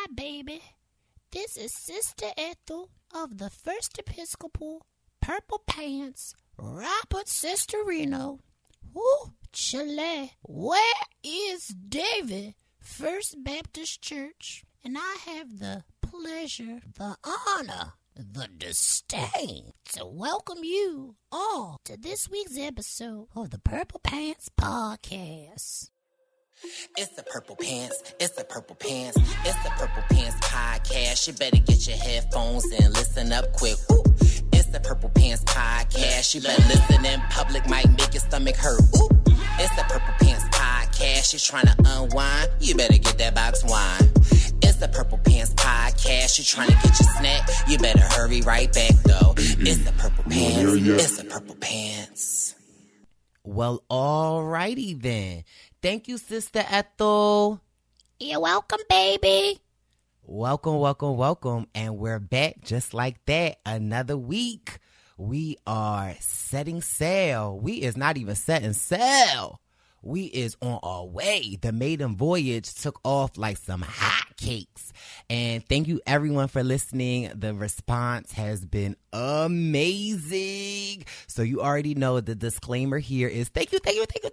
baby. This is Sister Ethel of the First Episcopal Purple Pants, Robert Sestorino. Woo, Chile. Where is David? First Baptist Church. And I have the pleasure, the honor, the disdain to welcome you all to this week's episode of the Purple Pants Podcast. It's the Purple Pants, it's the Purple Pants, it's the Purple Pants Podcast. You better get your headphones and listen up quick. Woo. It's the Purple Pants Podcast. You better listen in public, might make your stomach hurt. Woo. It's the Purple Pants Podcast. You're trying to unwind, you better get that box wine. It's the Purple Pants Podcast. You're trying to get your snack, you better hurry right back though. It's the Purple Pants, it's the Purple Pants. Well, alrighty then. Thank you, Sister Ethel. You're welcome, baby. Welcome. And we're back just like that. Another week. We are setting sail. We is not even setting sail. We is on our way. The maiden voyage took off like some hotcakes. And thank you everyone for listening. The response has been amazing. So you already know the disclaimer here is thank you.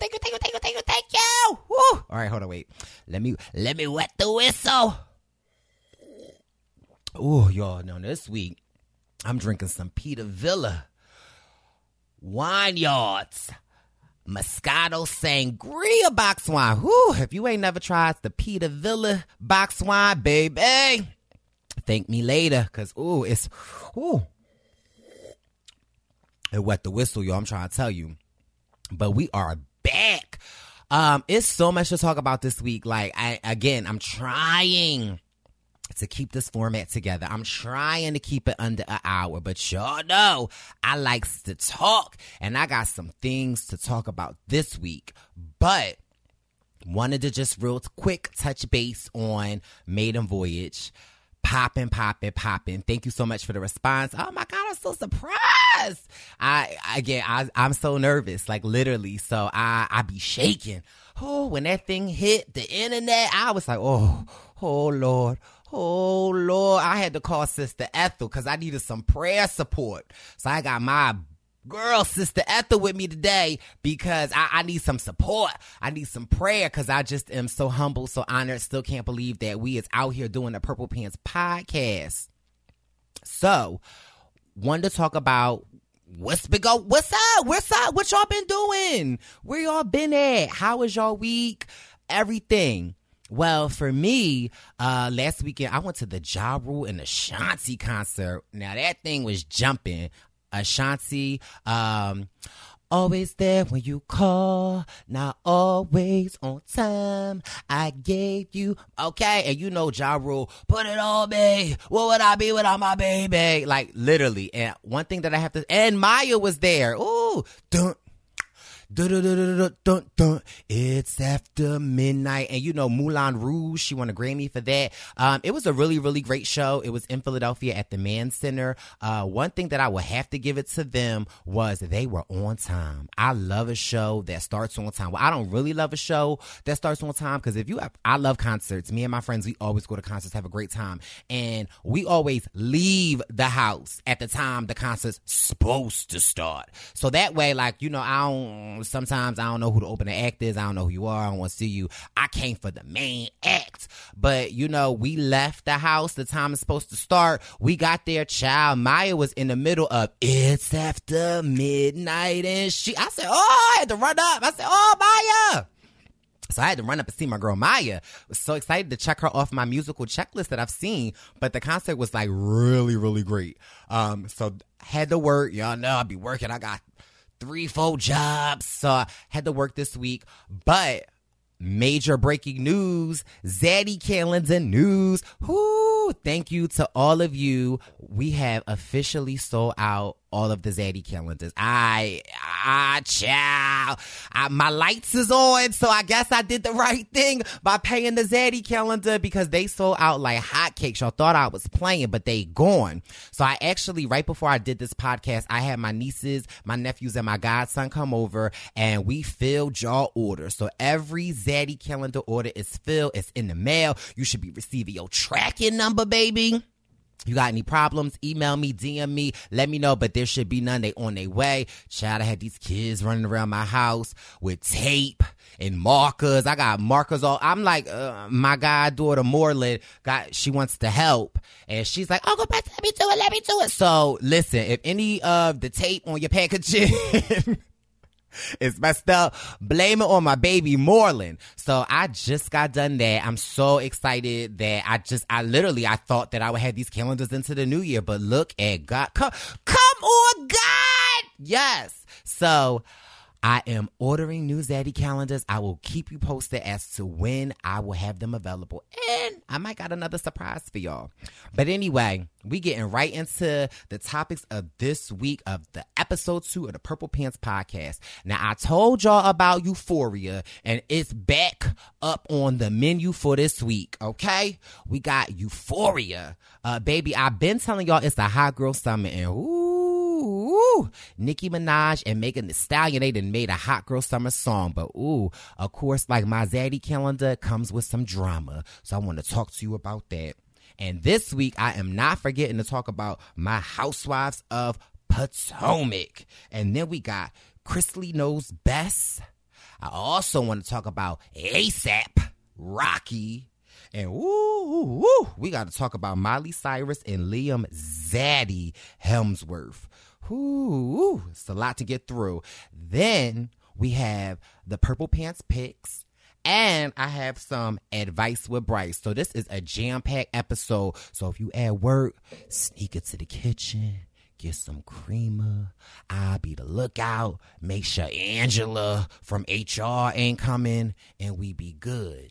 Woo! All right, hold on, wait. Let me wet the whistle. Oh, y'all know this week I'm drinking some Peter Villa Wine Yards Moscato Sangria box wine. Whew, if you ain't never tried the Peter Villa box wine, baby, thank me later, because, it wet the whistle, y'all, I'm trying to tell you. But we are back. It's so much to talk about this week. Like, I'm trying to keep this format together. I'm trying to keep it under an hour, but y'all know I likes to talk, and I got some things to talk about this week. But wanted to just real quick touch base on Maiden Voyage. Popping. Thank you so much for the response. Oh my God, I'm so surprised. I'm so nervous, like literally. So I be shaking. Oh, when that thing hit the internet, I was like, oh Lord. I had to call Sister Ethel because I needed some prayer support. So I got my girl, Sister Ethel, with me today because I need some support. I need some prayer because I just am so humble, so honored. Still can't believe that we is out here doing the Purple Pants Podcast. So, wanted to talk about what's up? What y'all been doing? Where y'all been at? How was y'all week? Everything. Well, for me, last weekend, I went to the Ja Rule and Ashanti concert. Now, that thing was jumping. Ashanti, always there when you call, not always on time. I gave you, okay, and you know Ja Rule, put it on me. What would I be without my baby? Like, literally. And one thing that I have to, and Maya was there. Ooh, dun. It's after midnight. And you know, Moulin Rouge, she won a Grammy for that. It was a really, really great show. It was in Philadelphia at the Mann Center. One thing that I would have to give it to them was they were on time. I love a show that starts on time. Well, I don't really love a show that starts on time because I love concerts. Me and my friends, we always go to concerts, have a great time. And we always leave the house at the time the concert's supposed to start. So that way, like, you know, sometimes I don't know who the opening act is. I don't know who you are. I don't want to see you. I came for the main act. But, you know, we left the house. The time is supposed to start. We got there, child. Maya was in the middle of It's After Midnight. And I said, I had to run up. I said, Maya. So I had to run up and see my girl Maya. Was so excited to check her off my musical checklist that I've seen. But the concert was like really, really great. So had to work. Y'all know I be working. I got 3-4 jobs, so I had to work this week. But major breaking news, Zaddy calendar news. Whoo! Thank you to all of you. We have officially sold out all of the Zaddy calendars. My lights is on, so I guess I did the right thing by paying the Zaddy calendar because they sold out like hotcakes. Y'all thought I was playing, but they gone. So I actually, right before I did this podcast, I had my nieces, my nephews, and my godson come over, and we filled y'all order. So every Zaddy calendar order is filled. It's in the mail. You should be receiving your tracking number, baby. You got any problems, email me, DM me, let me know, but there should be none. They on their way. Child, I had these kids running around my house with tape and markers. I got markers all. I'm like, my goddaughter Moreland, she wants to help. And she's like, Uncle Beth, let me do it. So listen, if any of the tape on your packaging it's messed up, blame it on my baby Moreland. So I just got done that. I'm so excited that I thought that I would have these calendars into the new year, but look at God. Come on, God. Yes. So I am ordering new Zaddy calendars. I will keep you posted as to when I will have them available. And I might got another surprise for y'all. But anyway, we getting right into the topics of this week of the episode 2 of the Purple Pants podcast. Now, I told y'all about Euphoria, and it's back up on the menu for this week, okay? We got Euphoria. Baby, I've been telling y'all it's a hot girl summer, and Nicki Minaj and Megan Thee Stallion, they done made a hot girl summer song, but of course, like my Zaddy calendar comes with some drama, so I want to talk to you about that. And this week, I am not forgetting to talk about my Housewives of Potomac. And then we got Chrisley Knows Best. I also want to talk about ASAP Rocky. And we got to talk about Miley Cyrus and Liam Zaddy Hemsworth. It's a lot to get through. Then we have the Purple Pants picks. And I have some advice with Bryce. So this is a jam-packed episode. So if you at work, sneak into the kitchen, get some creamer. I'll be the lookout. Make sure Angela from HR ain't coming, and we be good.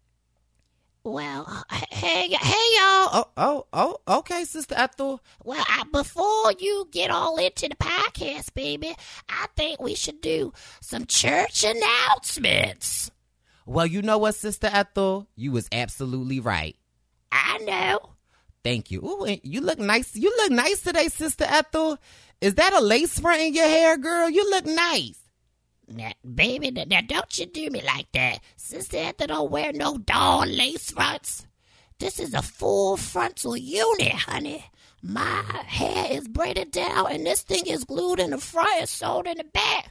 Well, hey, y'all. Okay, Sister Ethel. Well, before you get all into the podcast, baby, I think we should do some church announcements. Well, you know what, Sister Ethel? You was absolutely right. I know. Thank you. Ooh, you look nice. You look nice today, Sister Ethel. Is that a lace front in your hair, girl? You look nice. Now, baby, now don't you do me like that. Sister Ethel don't wear no darn lace fronts. This is a full frontal unit, honey. My hair is braided down, and this thing is glued in the front and sewed in the back.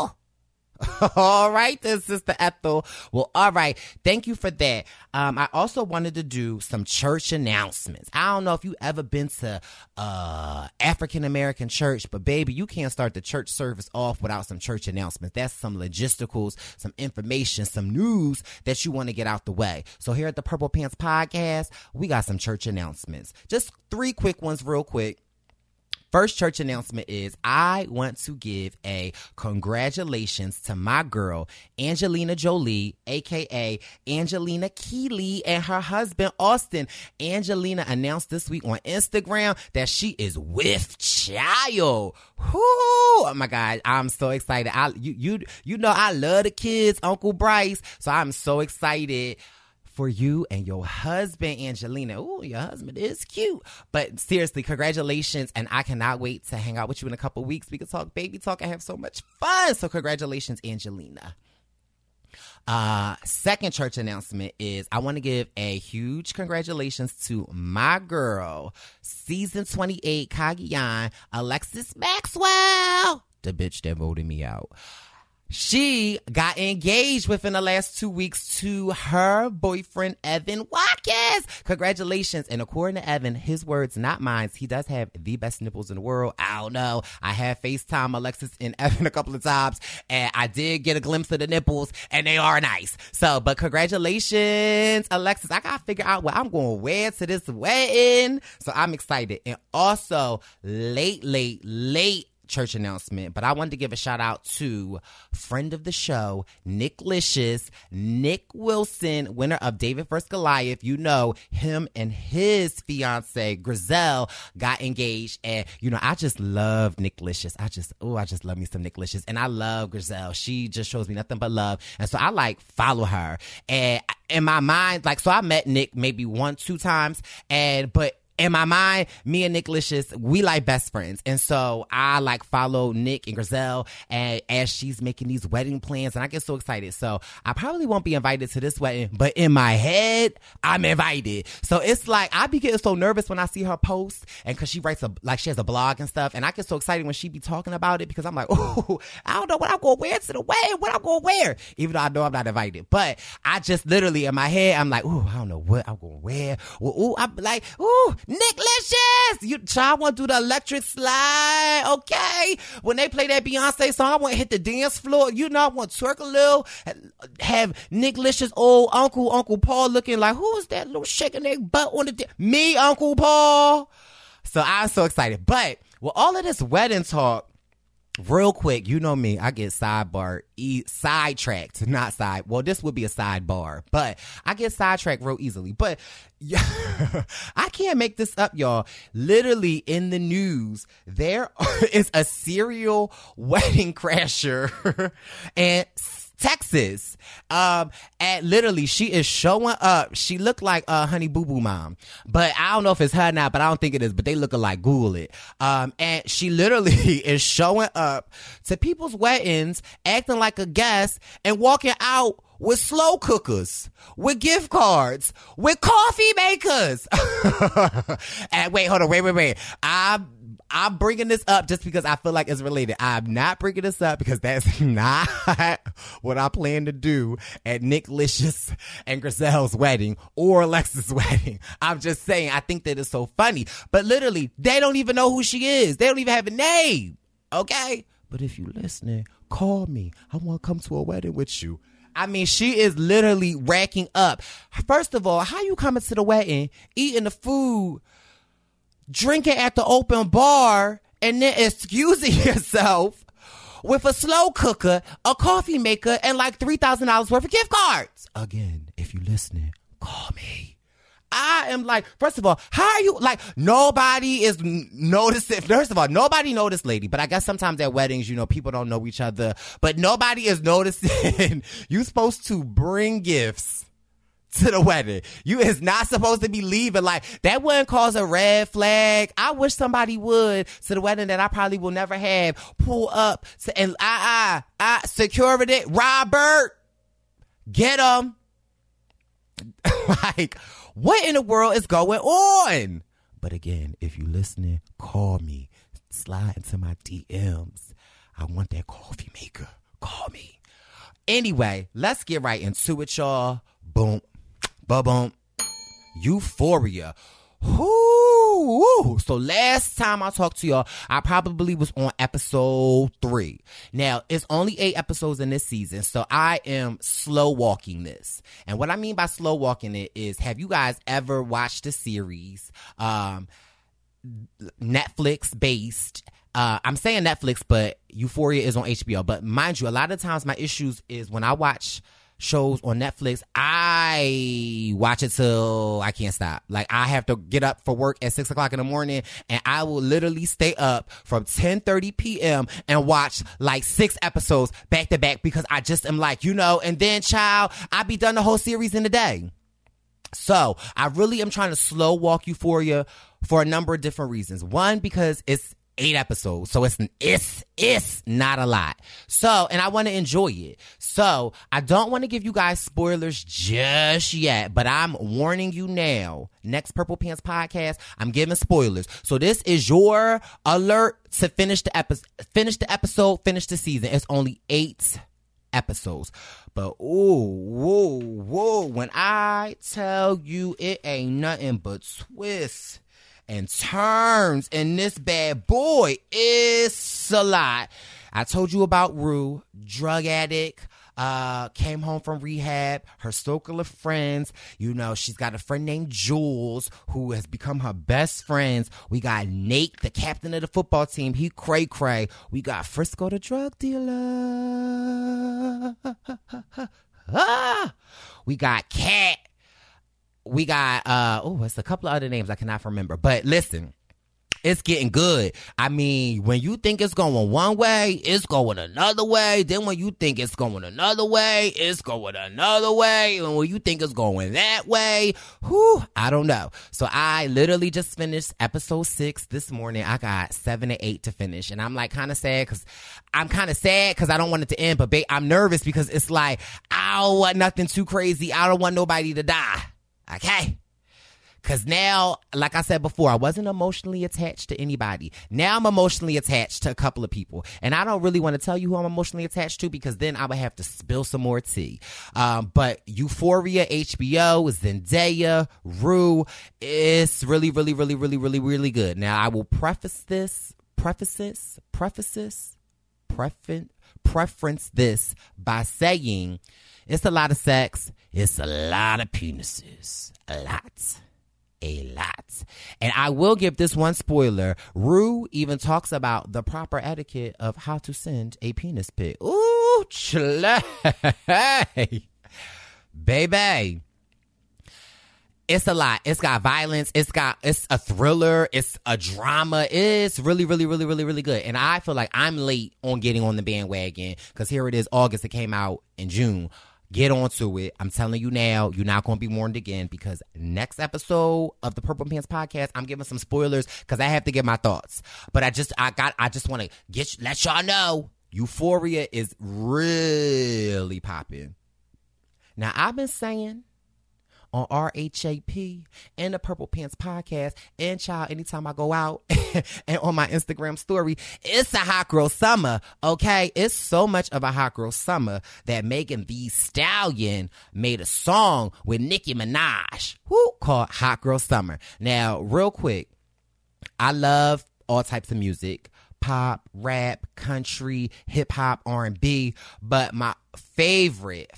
All right then, Sister Ethel. Well, all right. Thank you for that. I also wanted to do some church announcements. I don't know if you ever been to African American church, but baby, you can't start the church service off without some church announcements. That's some logisticals, some information, some news that you want to get out the way. So here at the Purple Pants podcast, we got some church announcements. Just 3 quick ones real quick. First church announcement is I want to give a congratulations to my girl, Angelina Jolie, a.k.a. Angelina Keeley, and her husband, Austin. Angelina announced this week on Instagram that she is with child. Oh my God, I'm so excited. You know I love the kids, Uncle Bryce, so I'm so excited for you and your husband, Angelina. Ooh, your husband is cute. But seriously, congratulations. And I cannot wait to hang out with you in a couple weeks. We can talk baby talk and have so much fun. So congratulations, Angelina. Second church announcement is I want to give a huge congratulations to my girl, season 28 Cagayan, Alexis Maxwell, the bitch that voted me out. She got engaged within the last 2 weeks to her boyfriend, Evan Watkins. Congratulations. And according to Evan, his words, not mine, he does have the best nipples in the world. I don't know. I have FaceTime Alexis and Evan a couple of times, and I did get a glimpse of the nipples, and they are nice. So, but congratulations, Alexis. I got to figure out what I'm going to wear to this wedding. So I'm excited. And also, late church announcement, but I wanted to give a shout out to friend of the show, Nick Licious, Nick Wilson, winner of David vs. Goliath. You know, him and his fiance, Griselle, got engaged. And, you know, I just love Nick Licious. I just love me some Nick Licious. And I love Griselle. She just shows me nothing but love. And so I like follow her. And in my mind, like, so I met Nick maybe 1-2 times, but in my mind, me and Nick Licious, we like best friends. And so I like follow Nick and Griselle and as she's making these wedding plans, and I get so excited. So I probably won't be invited to this wedding, but in my head, I'm invited. So it's like, I be getting so nervous when I see her post, and cause she writes she has a blog and stuff, and I get so excited when she be talking about it because I'm like, oh, I don't know what I'm going to wear to the wedding, what I'm going to wear, even though I know I'm not invited. But I just literally in my head, I'm like, oh, I don't know what I'm going to wear. Ooh, I'm like, ooh, Nick Licious, you try want to do the electric slide, okay? When they play that Beyonce song, I want to hit the dance floor. You know, I want to twerk a little, have Nick Licious old Uncle Paul looking like, who is that little shaking their butt on the me, Uncle Paul. So I'm so excited. But with all of this wedding talk, real quick, you know me, I get sidetracked, not side. Well, this would be a sidebar, but I get sidetracked real easily. But yeah, I can't make this up, y'all. Literally in the news, there is a serial wedding crasher in Texas. And literally she is showing up. She looked like Honey Boo Boo Mom, but I don't know if it's her now, but I don't think it is, but they look alike. Google it. And she literally is showing up to people's weddings, acting like a guest and walking out with slow cookers, with gift cards, with coffee makers. And wait, hold on. Wait. I'm bringing this up just because I feel like it's related. I'm not bringing this up because that's not what I plan to do at Nick Licious and Griselle's wedding or Alexis' wedding. I'm just saying, I think that it's so funny. But literally, they don't even know who she is. They don't even have a name. Okay? But if you're listening, call me. I want to come to a wedding with you. I mean, she is literally racking up. First of all, how you coming to the wedding, eating the food, drinking at the open bar, and then excusing yourself with a slow cooker, a coffee maker, and like $3,000 worth of gift cards? Again, if you listening, call me. I am like, first of all, how are you, like, nobody is noticing. First of all, nobody know this lady, but I guess sometimes at weddings, you know, people don't know each other, but nobody is noticing. You supposed to bring gifts to the wedding. You is not supposed to be leaving. Like, that wouldn't cause a red flag. I wish somebody would, to the wedding that I probably will never have, pull up to, and security, Robert, get him. Like, what in the world is going on? But again, if you listening, call me. Slide into my DMs. I want that coffee maker. Call me. Anyway, let's get right into it, y'all. Boom. Ba-boom. Euphoria. Whoo. So last time I talked to y'all, I probably was on episode 3. Now, it's only 8 episodes in this season, so I am slow walking this. And what I mean by slow walking it is, have you guys ever watched a series, Netflix based? I'm saying Netflix, but Euphoria is on HBO. But mind you, a lot of times my issues is when I watch shows on Netflix, I watch it till I can't stop. Like, I have to get up for work at 6 o'clock in the morning, and I will literally stay up from 10:30 p.m. and watch like 6 episodes back to back because I just am like, you know, and then child, I be done the whole series in a day. So I really am trying to slow walk Euphoria for a number of different reasons. One, because it's 8 episodes, so it's not a lot. So, and I want to enjoy it. So, I don't want to give you guys spoilers just yet, but I'm warning you now. Next Purple Pants podcast, I'm giving spoilers. So, this is your alert to finish the episode, finish the season. It's only 8 episodes. But whoa, when I tell you it ain't nothing but twists and turns, and this bad boy is a lot. I told you about Rue, drug addict, came home from rehab. Her circle of friends, you know, she's got a friend named Jules who has become her best friends. We got Nate, the captain of the football team. He cray cray. We got Frisco, the drug dealer. We got Cat. We got it's a couple of other names I cannot remember. But listen, it's getting good. I mean, when you think it's going one way, it's going another way. Then when you think it's going another way, it's going another way. And when you think it's going that way, I don't know. So I literally just finished episode 6 this morning. I got 7 and 8 to finish. And I'm like kind of sad because I don't want it to end. But I'm nervous because it's like, I don't want nothing too crazy. I don't want nobody to die. Okay? Because now, like I said before, I wasn't emotionally attached to anybody. Now I'm emotionally attached to a couple of people. And I don't really want to tell you who I'm emotionally attached to because then I would have to spill some more tea. But Euphoria, HBO, Zendaya, Rue, it's really, really, really, really, really, really good. Now, I will preference this by saying it's a lot of sex. It's a lot of penises. A lot. And I will give this one spoiler. Rue even talks about the proper etiquette of how to send a penis pic. Ooh, baby. It's a lot. It's got violence. It's a thriller. It's a drama. It's really, really, really, really, really good. And I feel like I'm late on getting on the bandwagon because here it is, August. It came out in June. Get on to it. I'm telling you now, you're not going to be warned again because next episode of the Purple Pants Podcast, I'm giving some spoilers because I have to give my thoughts. But I just want to let y'all know Euphoria is really popping. Now, I've been saying on RHAP and the Purple Pants Podcast and child anytime I go out and on my Instagram story, it's a hot girl summer, okay? It's so much of a hot girl summer that Megan Thee Stallion made a song with Nicki Minaj called Hot Girl Summer. Now, real quick, I love all types of music. Pop, rap, country, hip hop, R&B, but my favorite,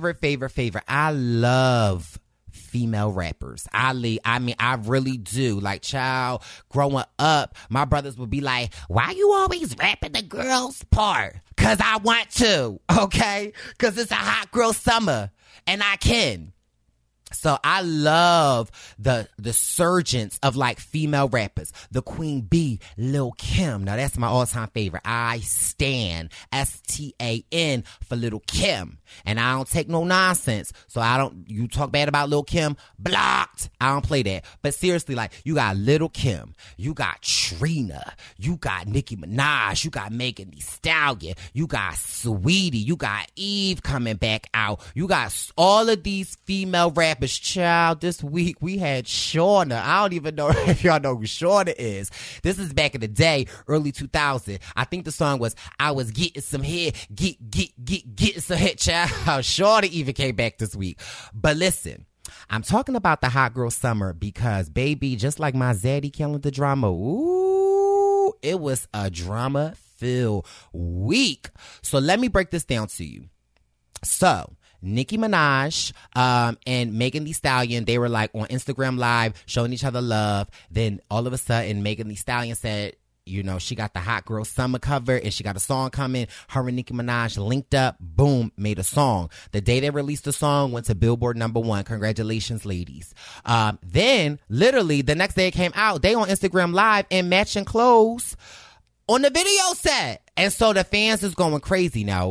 I love female rappers. I really do. Like, child, growing up, my brothers would be like, why you always rapping the girls part? Because I want to, okay? Because it's a hot girl summer, and I can. So I love the surgence of like female rappers. The Queen Bee, Lil' Kim. Now that's my all-time favorite. I stan, STAN for Lil' Kim. And I don't take no nonsense. So you talk bad about Lil' Kim, blocked. I don't play that. But seriously, like, you got Lil' Kim, you got Trina, you got Nicki Minaj, you got Megan Thee Stallion, you got Sweetie, you got Eve coming back out. You got all of these female rappers. Child, this week we had Shawnna. I don't even know if y'all know who Shawnna is. This is back in the day, early 2000. I think the song was I was getting some head, getting some head, child. Shawnna even came back this week. But listen, I'm talking about the hot girl summer because, baby, just like my Zaddy calendar drama, ooh, it was a drama-filled week. So let me break this down to you. So Nicki Minaj and Megan Thee Stallion, they were like on Instagram Live showing each other love. Then all of a sudden, Megan Thee Stallion said, you know, she got the Hot Girl Summer cover and she got a song coming. Her and Nicki Minaj linked up, boom, made a song. The day they released the song went to Billboard #1. Congratulations, ladies. Then, literally, the next day it came out, they on Instagram Live in matching clothes on the video set. And so the fans is going crazy now.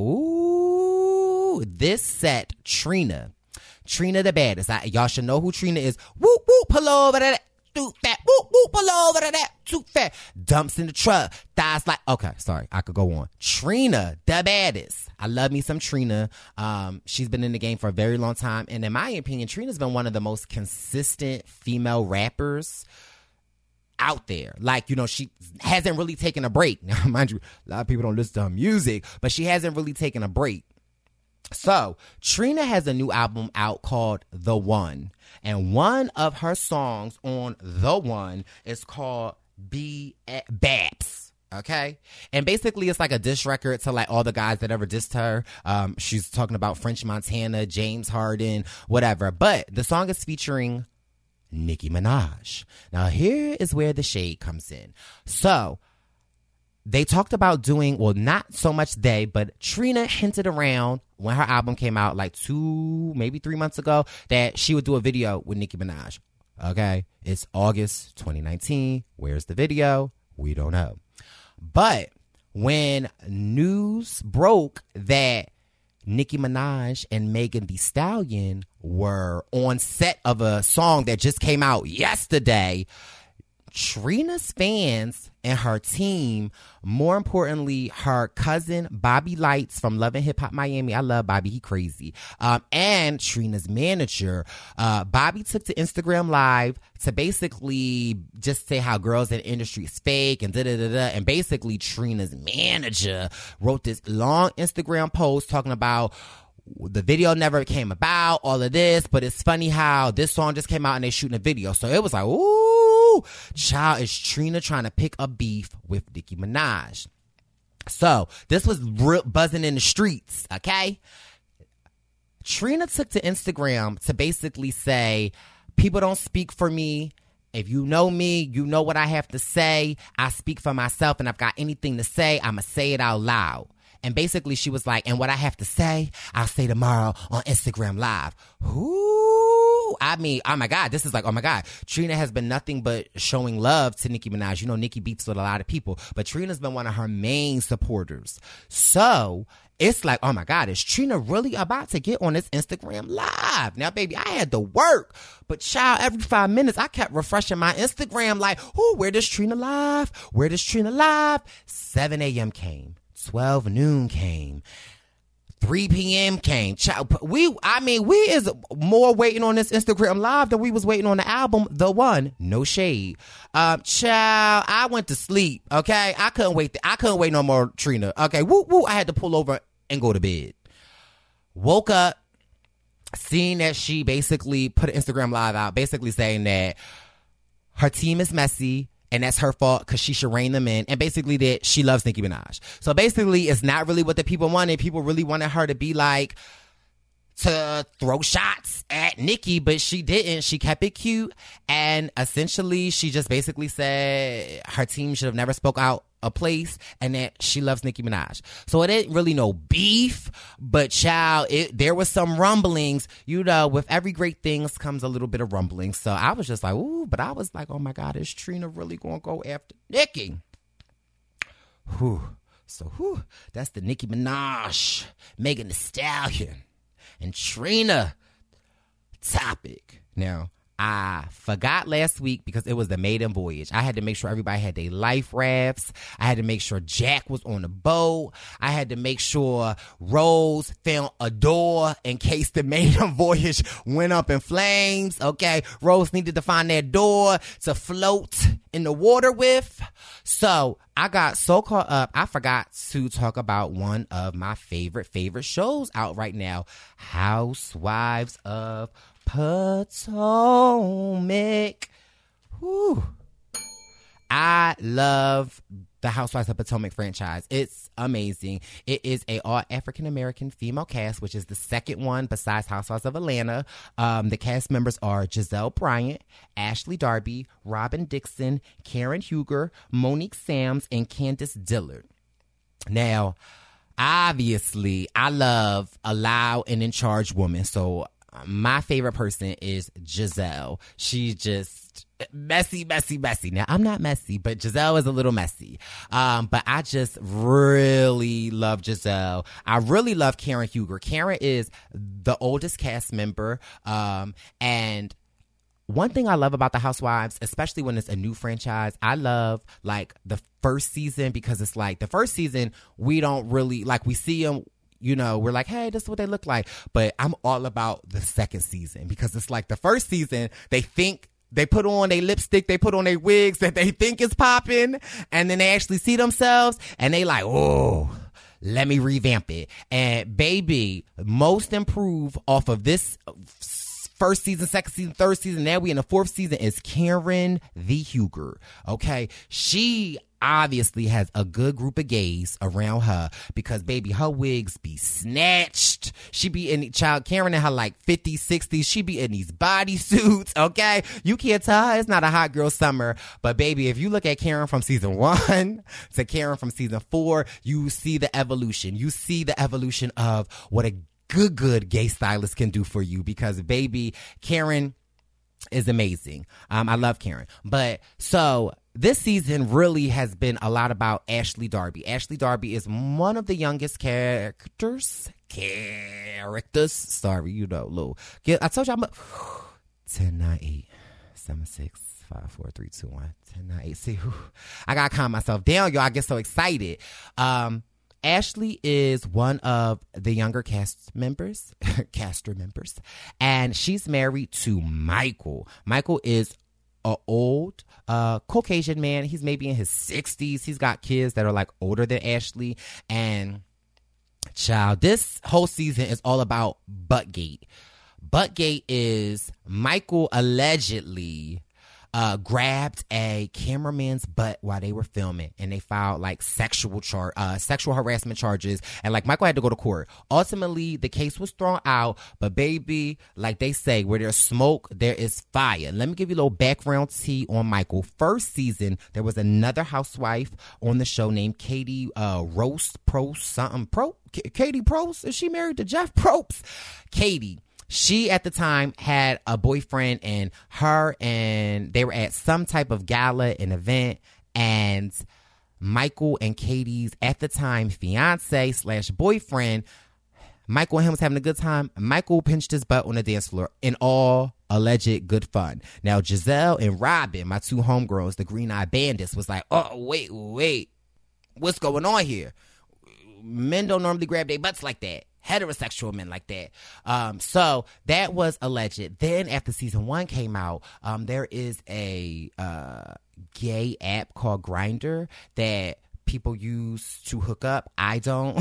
Ooh, this set, Trina the baddest. Y'all should know who Trina is. Whoop, whoop, pull over to that. Too fat. Whoop, whoop, pull over to that. Too fat. Dumps in the truck. Thighs like, okay, sorry, I could go on. Trina, the baddest. I love me some Trina. She's been in the game for a very long time. And in my opinion, Trina's been one of the most consistent female rappers out there. Like, you know, she hasn't really taken a break. Now, mind you, a lot of people don't listen to her music, but she hasn't really taken a break. So, Trina has a new album out called The One. And one of her songs on The One is called Baps. Okay. And basically it's like a diss record to like all the guys that ever dissed her. She's talking about French Montana, James Harden, whatever. But the song is featuring Nicki Minaj. Now here is where the shade comes in. So they talked about doing, well, not so much they, but Trina hinted around when her album came out like 2, maybe 3 months ago that she would do a video with Nicki Minaj. Okay. It's August 2019. Where's the video? We don't know. But when news broke that Nicki Minaj and Megan Thee Stallion were on set of a song that just came out yesterday, Trina's fans and her team, more importantly, her cousin Bobby Lights from Love and Hip Hop Miami. I love Bobby. He crazy. And Trina's manager, Bobby took to Instagram Live to basically just say how girls in the industry is fake and da-da-da-da. And basically Trina's manager wrote this long Instagram post talking about the video never came about, all of this, but it's funny how this song just came out and they shooting a video. So it was like, ooh, child, is Trina trying to pick a beef with Nicki Minaj. So this was buzzing in the streets, okay? Trina took to Instagram to basically say, people don't speak for me. If you know me, you know what I have to say. I speak for myself, and if I've got anything to say, I'ma say it out loud. And basically she was like, and what I have to say, I'll say tomorrow on Instagram Live. Ooh, I mean, oh my God, this is like, oh my God. Trina has been nothing but showing love to Nicki Minaj. You know, Nicki beefs with a lot of people, but Trina's been one of her main supporters. So it's like, oh my God, is Trina really about to get on this Instagram Live? Now, baby, I had to work, but child, every 5 minutes, I kept refreshing my Instagram like, ooh, where does Trina live? Where does Trina live? 7 a.m. came. 12 noon came. 3 p.m. came. We is more waiting on this Instagram Live than we was waiting on the album, The One. No shade. Child, I went to sleep, okay? I couldn't wait. I couldn't wait no more, Trina. Okay, woo, woo. I had to pull over and go to bed. Woke up, seeing that she basically put an Instagram Live out, basically saying that her team is messy, and that's her fault because she should rein them in. And basically that she loves Nicki Minaj. So basically it's not really what the people wanted. People really wanted her to be like, to throw shots at Nicki, but she didn't. She kept it cute. And essentially she just basically said her team should have never spoke out a place and that she loves Nicki Minaj. So it ain't really no beef, but child, there was some rumblings. You know, with every great things comes a little bit of rumbling. So I was just like, ooh, but I was like, oh my God, is Trina really gonna go after Nicki? Whew. So that's the Nicki Minaj, Megan Thee Stallion, and Trina topic. Now, I forgot last week because it was the maiden voyage. I had to make sure everybody had their life rafts. I had to make sure Jack was on the boat. I had to make sure Rose found a door in case the maiden voyage went up in flames. Okay, Rose needed to find that door to float in the water with. So I got so caught up, I forgot to talk about one of my favorite shows out right now, Housewives of Potomac. Whew. I love the Housewives of Potomac franchise. It's amazing. It is a all African-American female cast, which is the second one besides Housewives of Atlanta. The cast members are Giselle Bryant, Ashley Darby, Robin Dixon, Karen Huger, Monique Sams, and Candace Dillard. Now, obviously, I love a loud and in charge woman. So my favorite person is Giselle. She's just messy. Now, I'm not messy, but Giselle is a little messy. But I just really love Giselle. I really love Karen Huger. Karen is the oldest cast member. And one thing I love about the Housewives, especially when it's a new franchise, I love like the first season, because it's like the first season, we don't really like, we see them, you know, we're like, hey, this is what they look like. But I'm all about the second season, because it's like the first season, they think they put on their lipstick, they put on their wigs that they think is popping, and then they actually see themselves and they like, oh, let me revamp it. And baby, most improved off of this first season, second season, third season, now we in the fourth season, is Karen the Huger. Okay, she, obviously has a good group of gays around her because, baby, her wigs be snatched. She be in Karen in her like 50s, 60s. She be in these bodysuits, okay? You can't tell her it's not a hot girl summer. But, baby, if you look at Karen from season 1 to Karen from season 4, you see the evolution. You see the evolution of what a good gay stylist can do for you because, baby, Karen is amazing. I love Karen. But so this season really has been a lot about Ashley Darby. Ashley Darby is one of the youngest characters. Sorry, you know, Lou. I told you I'm 10, 9, 8, 7, 6, 5, 4, 3, 2, 1, 10, 9, 8. See, I gotta calm myself down, y'all. I get so excited. Ashley is one of the younger caster members, and she's married to Michael. Michael is an old Caucasian man. He's maybe in his 60s. He's got kids that are like older than Ashley. And child, this whole season is all about Buttgate. Buttgate is Michael allegedly grabbed a cameraman's butt while they were filming, and they filed like sexual harassment charges, and like Michael had to go to court. Ultimately, the case was thrown out, but baby, like they say, where there's smoke, there is fire. Let me give you a little background tea on Michael. First season, there was another housewife on the show named Katie Katie Probst. Is she married to Jeff Probst? Katie. She, at the time, had a boyfriend, and they were at some type of gala, an event, and Michael and Katie's, at the time, fiance/boyfriend, Michael and him was having a good time. Michael pinched his butt on the dance floor in all alleged good fun. Now, Giselle and Robin, my two homegirls, the Green Eye Bandits, was like, oh, wait, what's going on here? Men don't normally grab their butts like that. Heterosexual men like that. So that was alleged. Then after season 1 came out, there is a gay app called Grindr that people use to hook up. I don't.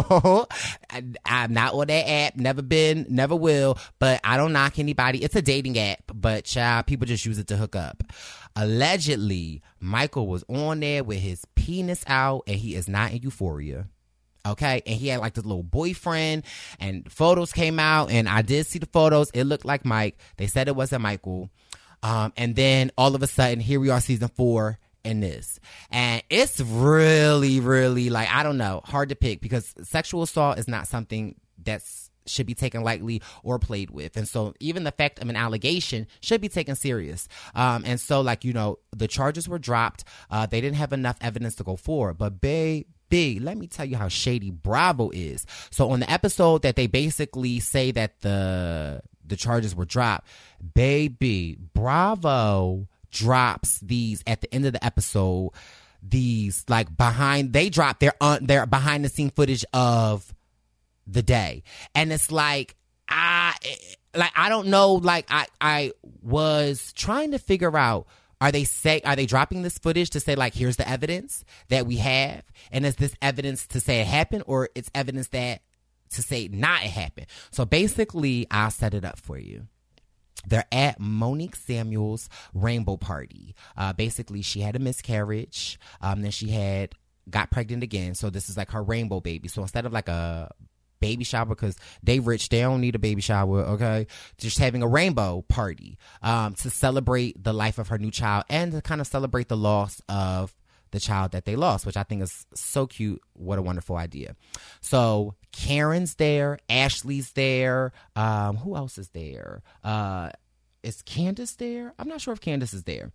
I'm not on that app. Never been, never will. But I don't knock anybody. It's a dating app, but child, people just use it to hook up. Allegedly, Michael was on there with his penis out, and he is not in Euphoria. Okay, and he had like this little boyfriend, and photos came out, and I did see the photos. It looked like Mike. They said it wasn't Michael. And then all of a sudden, here we are, season 4, in this. And it's really, really, like, I don't know, hard to pick, because sexual assault is not something that's should be taken lightly or played with. And so even the fact of an allegation should be taken serious. And so, like, you know, the charges were dropped. They didn't have enough evidence to go forward. But let me tell you how shady Bravo is. So on the episode that they basically say that the charges were dropped, baby, Bravo drops these at the end of the episode. These like they drop their behind the scene footage of the day, and it's like I don't know. Like I was trying to figure out. Are they dropping this footage to say, like, here's the evidence that we have? And is this evidence to say it happened, or it's evidence that to say not it happened? So basically, I'll set it up for you. They're at Monique Samuel's rainbow party. Basically, she had a miscarriage. Then she got pregnant again. So this is like her rainbow baby. So instead of like a baby shower, because they rich, they don't need a baby shower, okay? Just having a rainbow party to celebrate the life of her new child and to kind of celebrate the loss of the child that they lost, which I think is so cute. What a wonderful idea. So Karen's there, Ashley's there. Who else is there? Is Candace there? I'm not sure if Candace is there.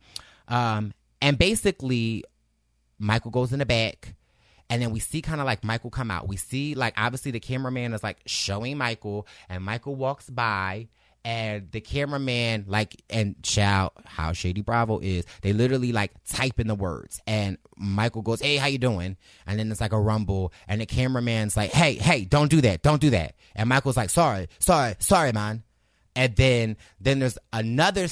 And basically, Michael goes in the back. And then we see kind of like Michael come out. We see like obviously the cameraman is like showing Michael, and Michael walks by, and the cameraman and child, how shady Bravo is, they literally like type in the words, and Michael goes, "Hey, how you doing?" And then it's like a rumble, and the cameraman's like, "Hey, don't do that." And Michael's like, sorry, man. And then there's another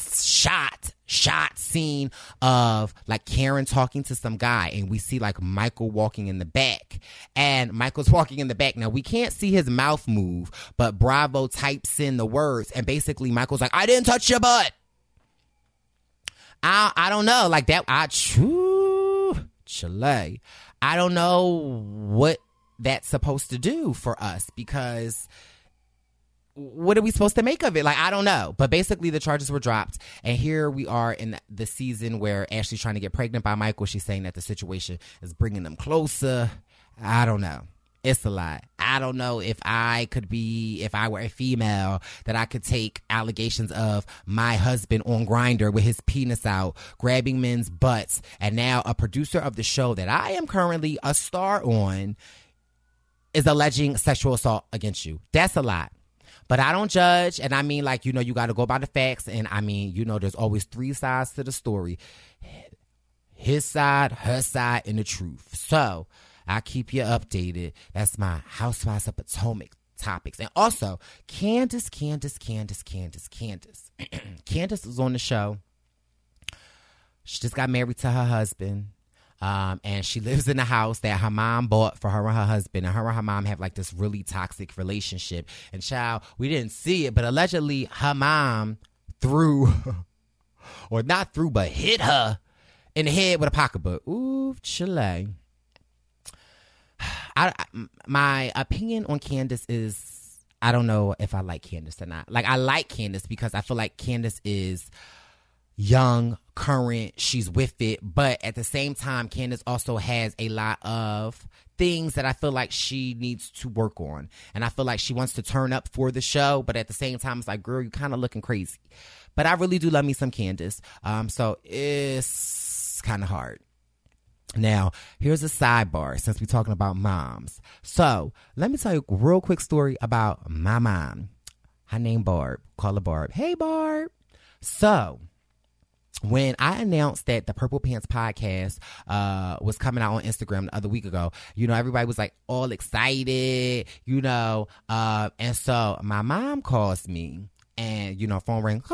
shot scene of like Karen talking to some guy, and we see like Michael walking in the back, and Michael's walking in the back. Now we can't see his mouth move, but Bravo types in the words, and basically Michael's like, "I didn't touch your butt." I don't know, like that. Chile. I don't know what that's supposed to do for us, because what are we supposed to make of it? Like, I don't know. But basically, the charges were dropped. And here we are in the season where Ashley's trying to get pregnant by Michael. She's saying that the situation is bringing them closer. I don't know. It's a lot. I don't know if I were a female, that I could take allegations of my husband on Grindr with his penis out, grabbing men's butts, and now a producer of the show that I am currently a star on is alleging sexual assault against you. That's a lot. But I don't judge, and I mean, like, you know, you got to go by the facts, and I mean, you know, there's always three sides to the story. His side, her side, and the truth. So I keep you updated. That's my Housewives of Potomac topics. And also, Candace. Candace was on the show. She just got married to her husband. And she lives in a house that her mom bought for her and her husband. And her mom have like this really toxic relationship. And child, we didn't see it, but allegedly her mom hit her in the head with a pocketbook. Ooh, Chile. My opinion on Candace is, I don't know if I like Candace or not. Like, I like Candace because I feel like Candace is young, current, she's with it, but at the same time, Candace also has a lot of things that I feel like she needs to work on, and I feel like she wants to turn up for the show, but at the same time, it's like, girl, you kind of looking crazy. But I really do love me some Candace, so it's kind of hard. Now, here's a sidebar since we're talking about moms. So let me tell you a real quick story about my mom. Her name Barb. Call her Barb. Hey, Barb. So when I announced that the Purple Pants podcast was coming out on Instagram the other week ago, you know, everybody was like all excited, you know, and so my mom calls me, and, you know, phone ring,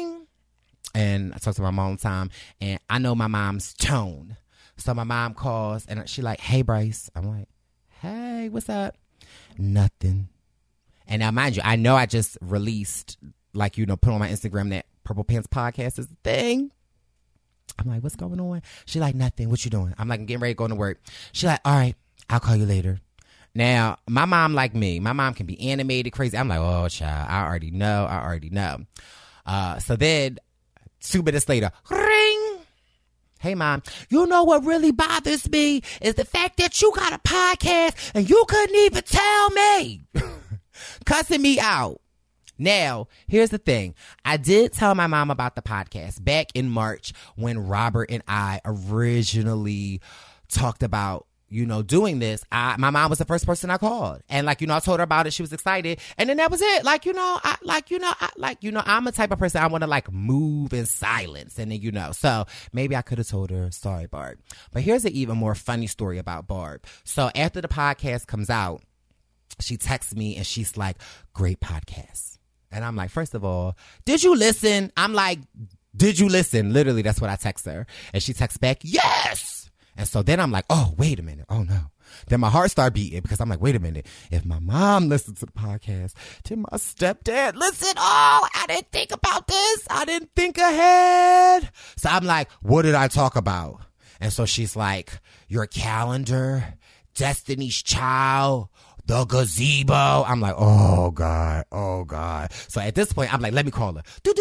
and I talk to my mom all the time, and I know my mom's tone. So my mom calls, and she like, hey, Bryce. I'm like, hey, what's up? Nothing. And now, mind you, I know I just released, like, you know, put on my Instagram that Purple Pants podcast is a thing. I'm like, what's going on? She like, nothing. What you doing? I'm like, I'm getting ready to go to work. She like, all right, I'll call you later. Now, my mom, like me, my mom can be animated, crazy. I'm like, oh, child, I already know. So then 2 minutes later, ring. Hey, Mom, you know what really bothers me is the fact that you got a podcast and you couldn't even tell me. Cussing me out. Now, here's the thing. I did tell my mom about the podcast back in March when Robert and I originally talked about, you know, doing this. My mom was the first person I called. And, like, you know, I told her about it. She was excited. And then that was it. Like, you know, I'm a type of person I want to, like, move in silence. And then, you know, so maybe I could have told her, sorry, Barb. But here's an even more funny story about Barb. So after the podcast comes out, she texts me and she's like, great podcast. And I'm like, first of all, did you listen? I'm like, did you listen? Literally, that's what I text her. And she texts back, yes. And so then I'm like, oh, wait a minute. Oh, no. Then my heart started beating because I'm like, wait a minute. If my mom listens to the podcast, did my stepdad listen? Oh, I didn't think about this. I didn't think ahead. So I'm like, what did I talk about? And so she's like, your calendar, Destiny's Child, the gazebo. I'm like, oh, God. So at this point, I'm like, let me call her.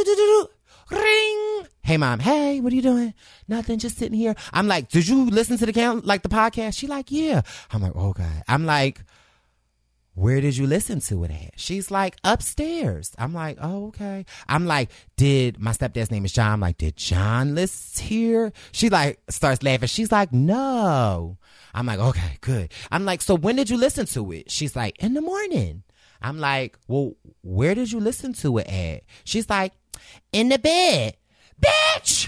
Ring. Hey, Mom. Hey, what are you doing? Nothing. Just sitting here. I'm like, did you listen to the podcast? She like, yeah. I'm like, oh, God. I'm like, where did you listen to it at? She's like, upstairs. I'm like, oh, okay. I'm like, my stepdad's name is John. I'm like, did John listen here? She like starts laughing. She's like, no. I'm like, okay, good. I'm like, so when did you listen to it? She's like, in the morning. I'm like, well, where did you listen to it at? She's like, in the bed. Bitch!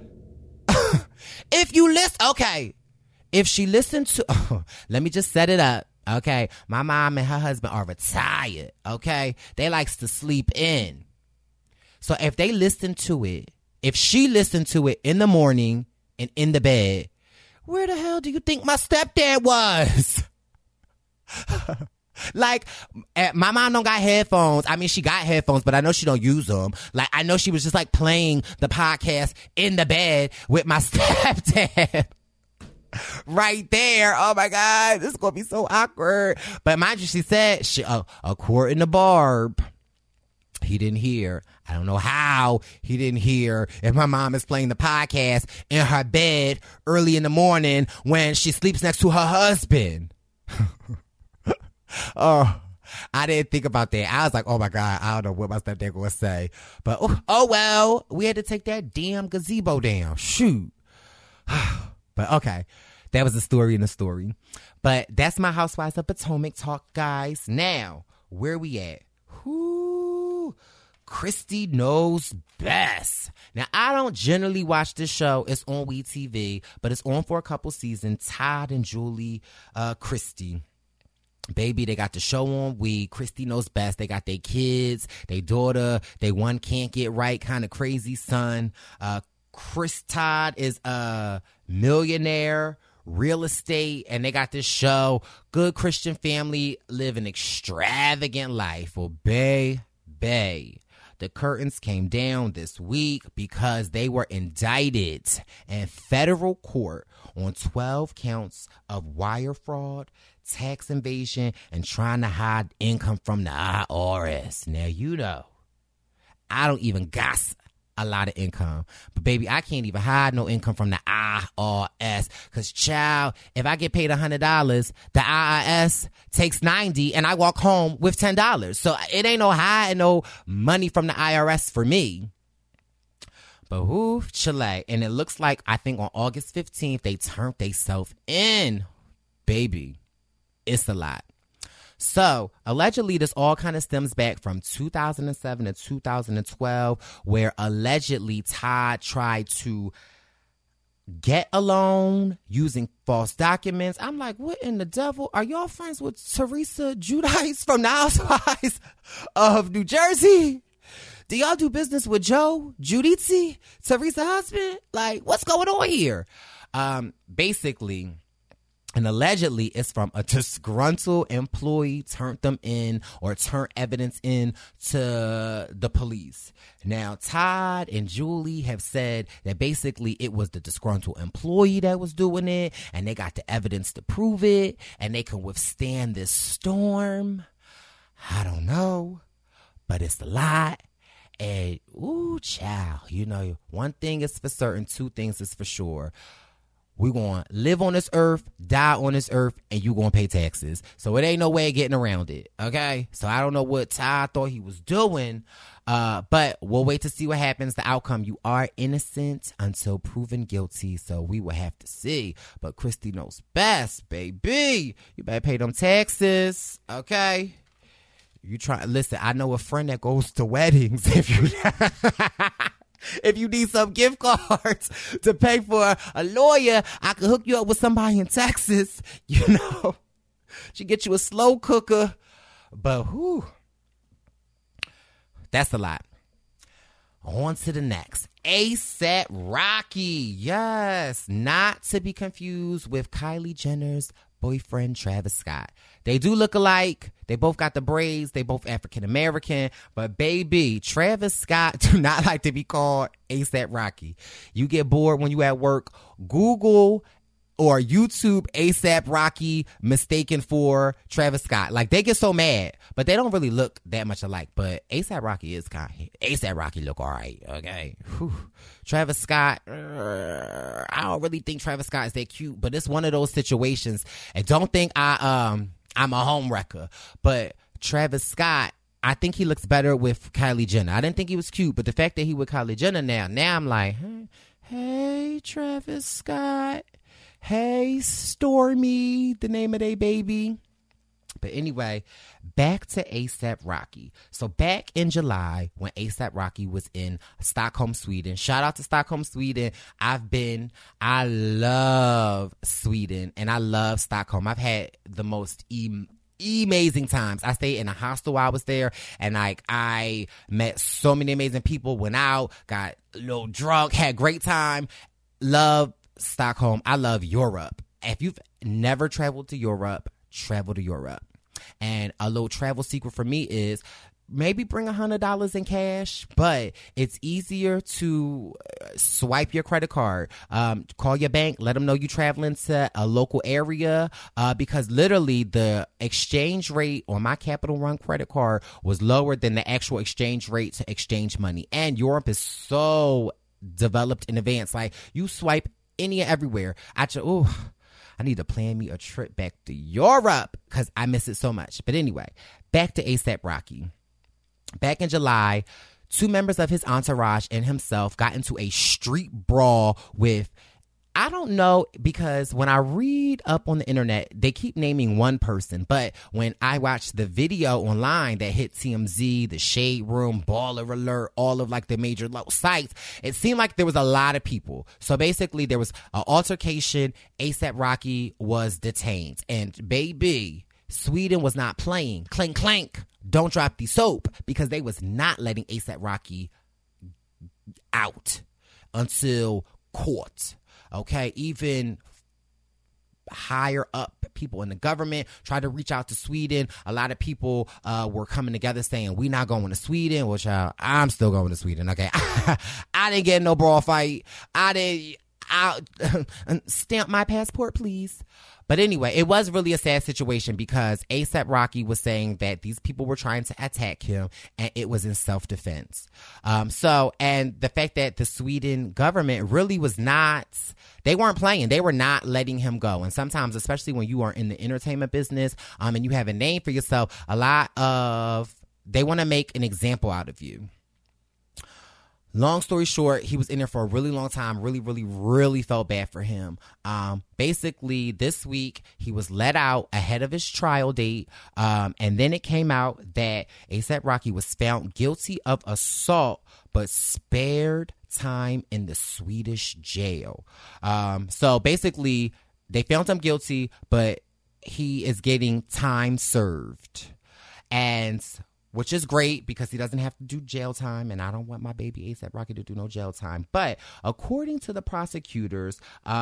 If you listen, okay. If she listened to, let me just set it up. Okay, my mom and her husband are retired, okay? They likes to sleep in. So if they listen to it, if she listened to it in the morning and in the bed, where the hell do you think my stepdad was? Like, my mom don't got headphones. I mean, she got headphones, but I know she don't use them. Like, I know she was just like playing the podcast in the bed with my stepdad. right there. Oh my God, this is gonna be so awkward. But mind you, she said, according to Barb, he didn't hear. I don't know how he didn't hear if my mom is playing the podcast in her bed early in the morning when she sleeps next to her husband. Oh, I didn't think about that. I was like, oh my God, I don't know what my stepdad gonna say. But oh well, we had to take that damn gazebo down. Shoot. But okay, that was a story in a story. But that's my Housewives of Potomac talk, guys. Now, where we at? Christy Knows Best. Now, I don't generally watch this show. It's on WeTV, but it's on for a couple seasons. Todd and Julie Christy. Baby, they got the show on Christy Knows Best. They got their kids, their daughter, they one can't get right, kind of crazy son. Chris Todd is a millionaire, real estate, and they got this show. Good Christian family live an extravagant life. Well, bae, the curtains came down this week because they were indicted in federal court on 12 counts of wire fraud, tax evasion, and trying to hide income from the IRS. Now, you know, I don't even got a lot of income. But, baby, I can't even hide no income from the IRS. Because, child, if I get paid $100, the IRS takes $90 and I walk home with $10. So it ain't no hiding no money from the IRS for me. But Chile. And it looks like, I think on August 15th, they turned themselves in. Baby, it's a lot. So, allegedly, this all kind of stems back from 2007 to 2012, where allegedly Todd tried to get a loan using false documents. I'm like, what in the devil? Are y'all friends with Teresa Giudice from the Housewives of New Jersey? Do y'all do business with Joe Giudice, Teresa's husband? Like, what's going on here? Basically... And allegedly, it's from a disgruntled employee turned evidence in to the police. Now, Todd and Julie have said that basically it was the disgruntled employee that was doing it, and they got the evidence to prove it, and they can withstand this storm. I don't know, but it's a lot. And, child, you know, one thing is for certain, two things is for sure. We're going to live on this earth, die on this earth, and you going to pay taxes. So it ain't no way of getting around it, okay? So I don't know what Todd thought he was doing, but we'll wait to see what happens. The outcome, you are innocent until proven guilty, so we will have to see. But Christy Knows Best, baby. You better pay them taxes, okay? Listen, I know a friend that goes to weddings. If you need some gift cards to pay for a lawyer, I can hook you up with somebody in Texas. You know, she get you a slow cooker. But that's a lot. On to the next. A$AP Rocky. Yes, not to be confused with Kylie Jenner's boyfriend Travis Scott. They do look alike. They both got the braids. They both African American. But baby, Travis Scott do not like to be called A$AP Rocky. You get bored when you at work, Google or YouTube A$AP Rocky mistaken for Travis Scott. Like, they get so mad, but they don't really look that much alike. But A$AP Rocky is kind of, A$AP Rocky look all right, okay? Whew. Travis Scott, I don't really think Travis Scott is that cute, but it's one of those situations. And don't think I'm a home wrecker, but Travis Scott, I think he looks better with Kylie Jenner. I didn't think he was cute, but the fact that he with Kylie Jenner now I'm like, hey, Travis Scott. Hey, Stormy, the name of their baby. But anyway, back to A$AP Rocky. So back in July, when A$AP Rocky was in Stockholm, Sweden. Shout out to Stockholm, Sweden. I love Sweden and I love Stockholm. I've had the most amazing times. I stayed in a hostel while I was there, and like I met so many amazing people, went out, got a little drunk, had a great time. Love Stockholm. I love Europe. If you've never traveled to Europe, travel to Europe. And a little travel secret for me is maybe bring $100 in cash, but it's easier to swipe your credit card. Call your bank, let them know you're traveling to a local area, because literally the exchange rate on my Capital One credit card was lower than the actual exchange rate to exchange money. And Europe is so developed in advance. Like, you swipe any and everywhere. I need to plan me a trip back to Europe because I miss it so much. But anyway, back to A$AP Rocky. Back in July, 2 members of his entourage and himself got into a street brawl with, I don't know, because when I read up on the internet, they keep naming one person. But when I watched the video online that hit TMZ, the Shade Room, Baller Alert, all of like the major sites, it seemed like there was a lot of people. So basically there was an altercation. A$AP Rocky was detained. And baby, Sweden was not playing. Clink, clank. Don't drop the soap, because they was not letting A$AP Rocky out until court. Okay, even higher up people in the government tried to reach out to Sweden. A lot of people were coming together saying, we not going to Sweden, which I'm still going to Sweden. Okay, I didn't get no brawl fight. I'll stamp my passport, please. But anyway, it was really a sad situation because A$AP Rocky was saying that these people were trying to attack him and it was in self-defense. And the fact that the Sweden government really was not, they weren't playing. They were not letting him go. And sometimes, especially when you are in the entertainment business, and you have a name for yourself, they want to make an example out of you. Long story short, he was in there for a really long time. Really, really, really felt bad for him. Basically, this week, he was let out ahead of his trial date. And then it came out that A$AP Rocky was found guilty of assault, but spared time in the Swedish jail. So basically, they found him guilty, but he is getting time served. And which is great because he doesn't have to do jail time, and I don't want my baby A$AP Rocky to do no jail time. But according to the prosecutors,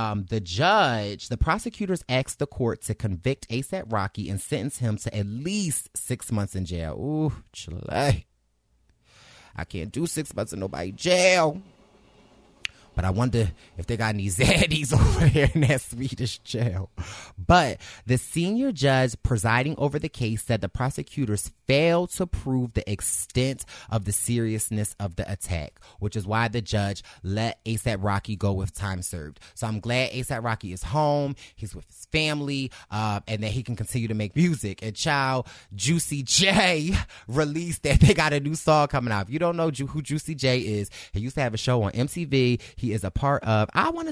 the prosecutors asked the court to convict A$AP Rocky and sentence him to at least 6 months in jail. Ooh, Chile. I can't do 6 months in nobody jail. But I wonder if they got any zaddies over there in that Swedish jail. But the senior judge presiding over the case said the prosecutors failed to prove the extent of the seriousness of the attack, which is why the judge let A$AP Rocky go with time served. So I'm glad A$AP Rocky is home, he's with his family, and that he can continue to make music. And child, Juicy J released that they got a new song coming out. If you don't know who Juicy J is, he used to have a show on MTV. He is a part of, I was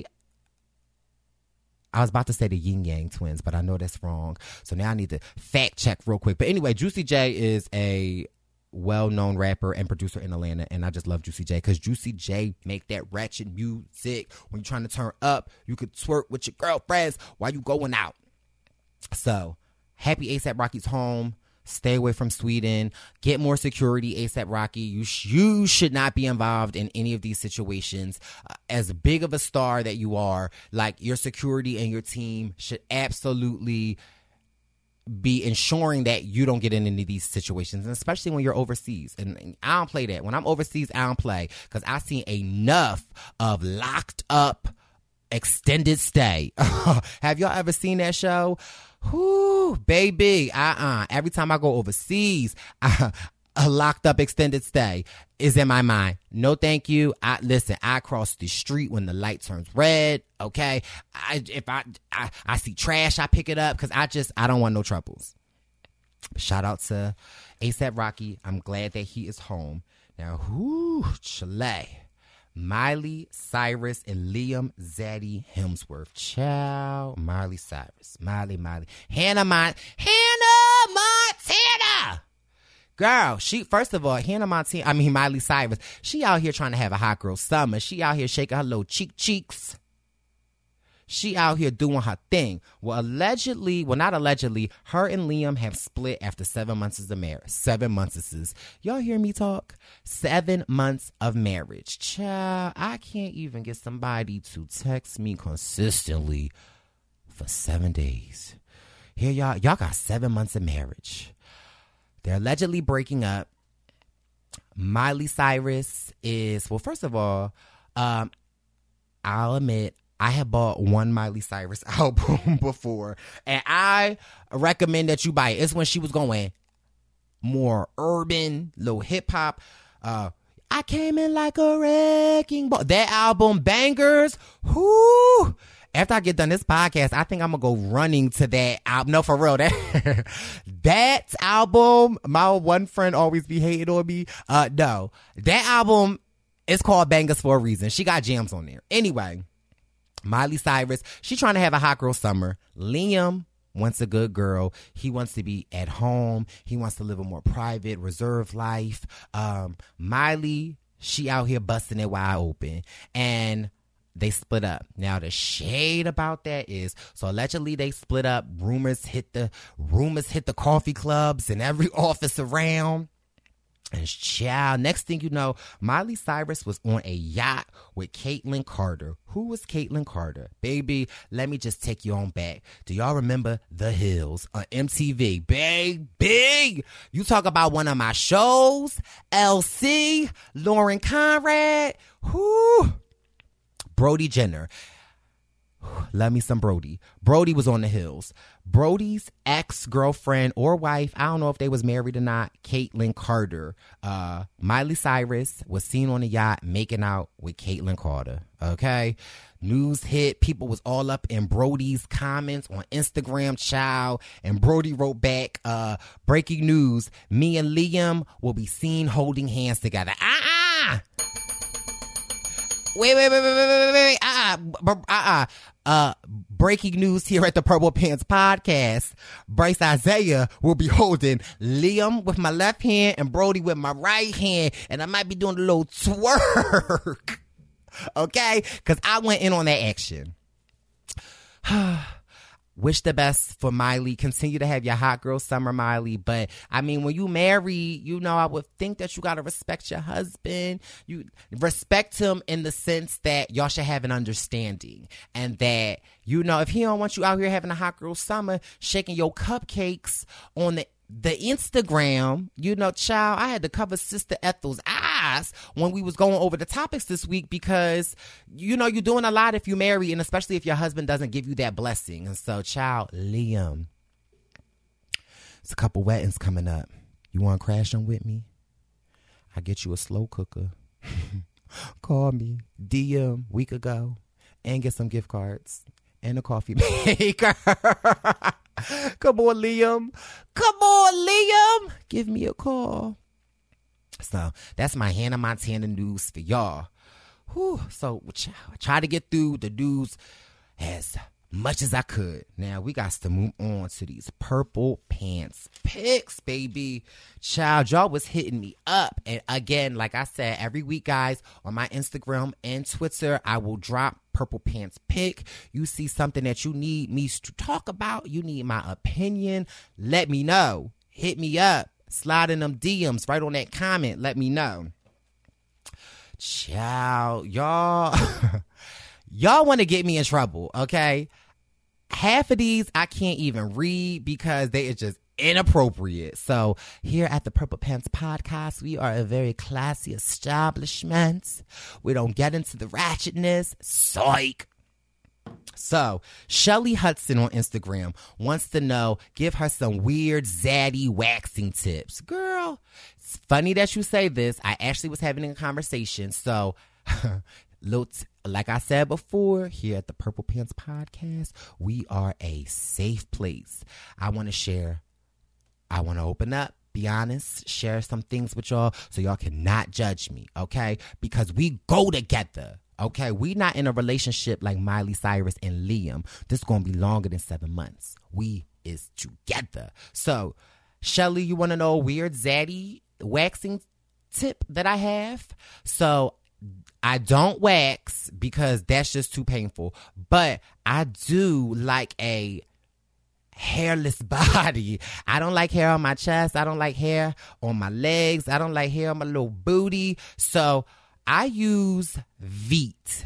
about to say the Yin Yang Twins, but I know that's wrong. So now I need to fact check real quick. But anyway, Juicy J is a well-known rapper and producer in Atlanta, and I just love Juicy J because Juicy J make that ratchet music. When you're trying to turn up, you could twerk with your girlfriends while you going out. So happy A$AP Rocky's home. Stay away from Sweden. Get more security, A$AP Rocky. You should not be involved in any of these situations. As big of a star that you are, like, your security and your team should absolutely be ensuring that you don't get in any of these situations, and especially when you're overseas. And I don't play that. When I'm overseas, I don't play because I've seen enough of Locked Up Extended Stay. Have y'all ever seen that show? Whoo, baby. Every time I go overseas, a Locked Up Extended Stay is in my mind. No, thank you. I cross the street when the light turns red. Okay. If I see trash, I pick it up because I don't want no troubles. Shout out to A$AP Rocky. I'm glad that he is home. Now, Chile. Miley Cyrus and Liam Zaddy Hemsworth. Ciao. Miley Cyrus. Miley. Hannah Montana. Girl, Miley Cyrus, she out here trying to have a hot girl summer. She out here shaking her little cheeks. She out here doing her thing. Well, not allegedly, her and Liam have split after 7 months of marriage. 7 months. Y'all hear me talk? 7 months of marriage. Child, I can't even get somebody to text me consistently for 7 days. Here y'all got 7 months of marriage. They're allegedly breaking up. Miley Cyrus is, well, first of all, I'll admit, I have bought one Miley Cyrus album before, and I recommend that you buy it. It's when she was going more urban, little hip hop. I came in like a wrecking ball. That album, bangers. Whoo! After I get done this podcast, I think I'm gonna go running to that album. No, for real, that album. My one friend always be hating on me. No, that album is called Bangers for a reason. She got jams on there. Anyway, Miley Cyrus, she trying to have a hot girl summer. Liam wants a good girl. He wants to be at home. He wants to live a more private, reserved life. Miley, she out here busting it wide open. And they split up. Now, the shade about that is, so allegedly they split up. Rumors hit the coffee clubs and every office around. And child, next thing you know, Miley Cyrus was on a yacht with Caitlyn Carter. Who was Caitlyn Carter? Baby, let me just take you on back. Do y'all remember The Hills on MTV? Baby, you talk about one of my shows, LC, Lauren Conrad, whoo, Brody Jenner. Love me some Brody. Brody was on The Hills. Brody's ex-girlfriend or wife, I don't know if they was married or not, Caitlyn Carter. Miley Cyrus was seen on the yacht making out with Caitlyn Carter. Okay? News hit. People was all up in Brody's comments on Instagram, child. And Brody wrote back, breaking news, me and Liam will be seen holding hands together. Wait. Breaking news here at the Purple Pants Podcast. Bryce Isaiah will be holding Liam with my left hand and Brody with my right hand. And I might be doing a little twerk. Okay? Because I went in on that action. Wish the best for Miley. Continue to have your hot girl summer, Miley. But, I mean, when you marry, you know, I would think that you got to respect your husband. You respect him in the sense that y'all should have an understanding. And that, you know, if he don't want you out here having a hot girl summer, shaking your cupcakes on the Instagram, you know, child, I had to cover Sister Ethel's eyes when we was going over the topics this week because, you know, you're doing a lot if you marry, and especially if your husband doesn't give you that blessing. And so, child, Liam, there's a couple weddings coming up. You want to crash them with me? I get you a slow cooker. Call me, DM, week ago, and get some gift cards and a coffee maker. Come on, Liam. Give me a call. So that's my Hannah Montana news for y'all. Whew. So I try to get through the news as much as I could. Now we got to move on to these Purple Pants picks, baby. Child, y'all was hitting me up. And again, like I said, every week, guys, on my Instagram and Twitter, I will drop Purple Pants pick. You see something that you need me to talk about, you need my opinion, let me know. Hit me up. Slide in them DMs right on that comment. Let me know. Child, y'all want to get me in trouble, okay? Half of these I can't even read because they are just inappropriate. So here at the Purple Pants Podcast, we are a very classy establishment. We don't get into the ratchetness. Psych. So Shelly Hudson on Instagram wants to know, give her some weird zaddy waxing tips. Girl, it's funny that you say this. I actually was having a conversation. So like I said before, here at the Purple Pants Podcast, we are a safe place. I want to open up, be honest, share some things with y'all so y'all cannot judge me, okay? Because we go together, okay? We not in a relationship like Miley Cyrus and Liam. This going to be longer than 7 months. We is together. So, Shelly, you want to know a weird zaddy waxing tip that I have? So, I don't wax because that's just too painful. But I do like a hairless body. I don't like hair on my chest. I don't like hair on my legs. I don't like hair on my little booty. So I use Veet,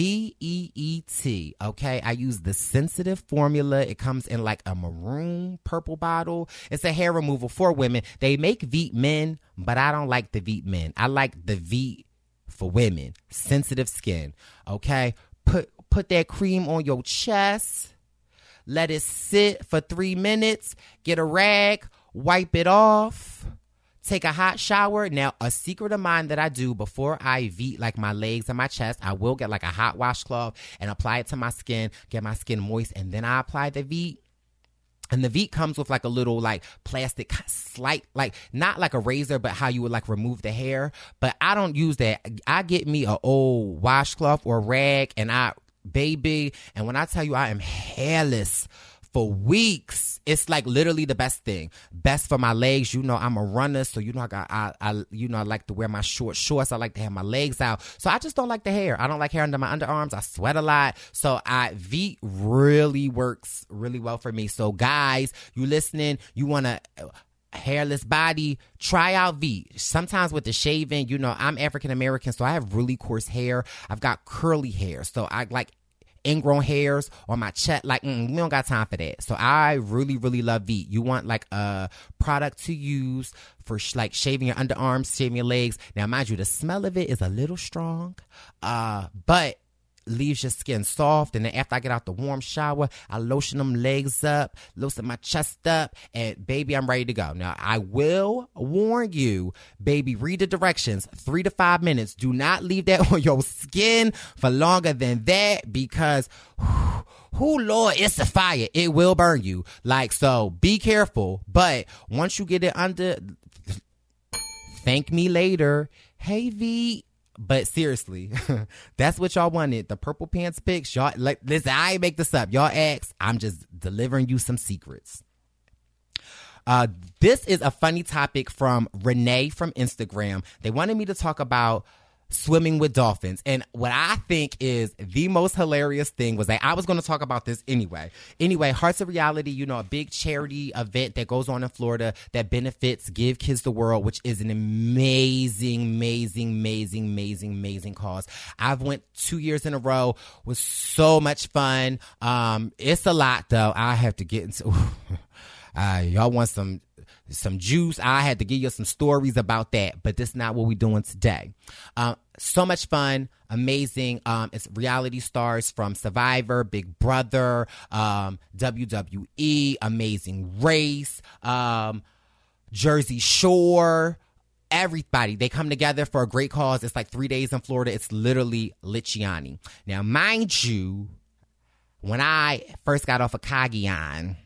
Veet, okay? I use the sensitive formula. It comes in like a maroon purple bottle. It's a hair removal for women. They make Veet men, but I don't like the Veet men. I like the Veet for women, sensitive skin, okay? Put that cream on your chest. Let it sit for 3 minutes. Get a rag, wipe it off. Take a hot shower. Now, a secret of mine that I do before I Veet like my legs and my chest, I will get like a hot washcloth and apply it to my skin, get my skin moist, and then I apply the Veet. And the Veet comes with like a little like plastic slight, like not like a razor, but how you would like remove the hair. But I don't use that. I get me an old washcloth or rag and baby, and when I tell you I am hairless for weeks, it's like literally the best thing. Best for my legs. You know I'm a runner, so you know I like to wear my short shorts. I like to have my legs out. So I just don't like the hair. I don't like hair under my underarms. I sweat a lot. So Veet really works really well for me. So guys, you listening, you want to hairless body, try out Veet. Sometimes with the shaving, you know, I'm African American, so I have really coarse hair. I've got curly hair, so I like ingrown hairs on my chest. Like, we don't got time for that. So I really, really love Veet. You want like a product to use for like shaving your underarms, shaving your legs. Now, mind you, the smell of it is a little strong, but leaves your skin soft. And then after I get out the warm shower, I lotion them legs up, lotion my chest up, and baby, I'm ready to go. Now, I will warn you, baby, read the directions, 3 to 5 minutes. Do not leave that on your skin for longer than that, because Lord, it's a fire. It will burn you. Like, so be careful. But once you get it under, thank me later. Hey, Veet. But seriously, that's what y'all wanted. The purple pants pics. Y'all, like, listen, I ain't make this up. Y'all asked. I'm just delivering you some secrets. This is a funny topic from Renee from Instagram. They wanted me to talk about swimming with dolphins. And what I think is the most hilarious thing was that I was going to talk about this anyway. Anyway, Hearts of Reality, you know, a big charity event that goes on in Florida that benefits Give Kids the World, which is an amazing cause. I've went 2 years in a row. Was so much fun. It's a lot though. I have to get into y'all want some juice. I had to give you some stories about that, but that's not what we're doing today. So much fun, amazing. It's reality stars from Survivor, Big Brother, WWE, Amazing Race, Jersey Shore, everybody. They come together for a great cause. It's like 3 days in Florida. It's literally Lichiani. Now, mind you, when I first got off of Cagayan,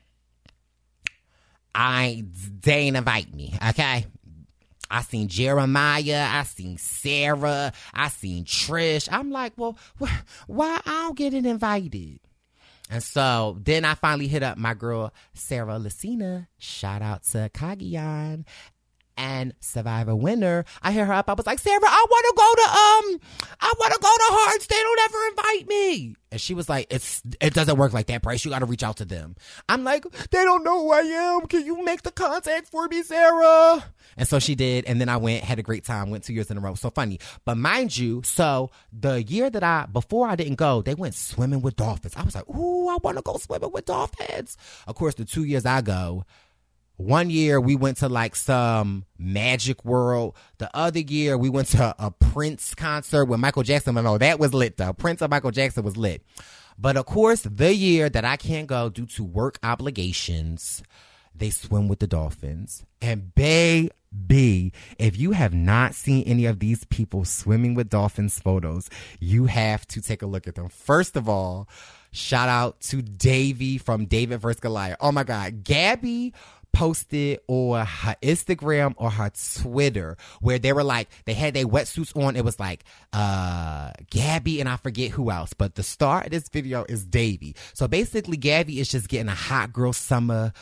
they didn't invite me, okay? I seen Jeremiah, I seen Sarah, I seen Trish. I'm like, well, why I don't get invited? And so then I finally hit up my girl, Sarah Lucina. Shout out to Cagayan and Survivor winner. I hit her up. I was like, Sarah, I want to go to Hearts. They don't ever invite me. And she was like, it doesn't work like that, Bryce. You got to reach out to them. I'm like, they don't know who I am. Can you make the contact for me, Sarah? And so she did. And then I went, had a great time, went 2 years in a row. So funny. But mind you, so the year that before I didn't go, they went swimming with dolphins. I was like, ooh, I want to go swimming with dolphins. Of course, the 2 years I go, 1 year we went to like some Magic World. The other year we went to a Prince concert with Michael Jackson. No, that was lit though. Prince of Michael Jackson was lit. But of course, the year that I can't go due to work obligations, they swim with the dolphins. And baby, if you have not seen any of these people swimming with dolphins photos, you have to take a look at them. First of all, shout out to Davey from David vs. Goliath. Oh my God, Gabby posted on her Instagram or her Twitter where they were like, they had their wetsuits on. It was like Gabby and I forget who else, but the star of this video is Davey. So basically Gabby is just getting a hot girl summer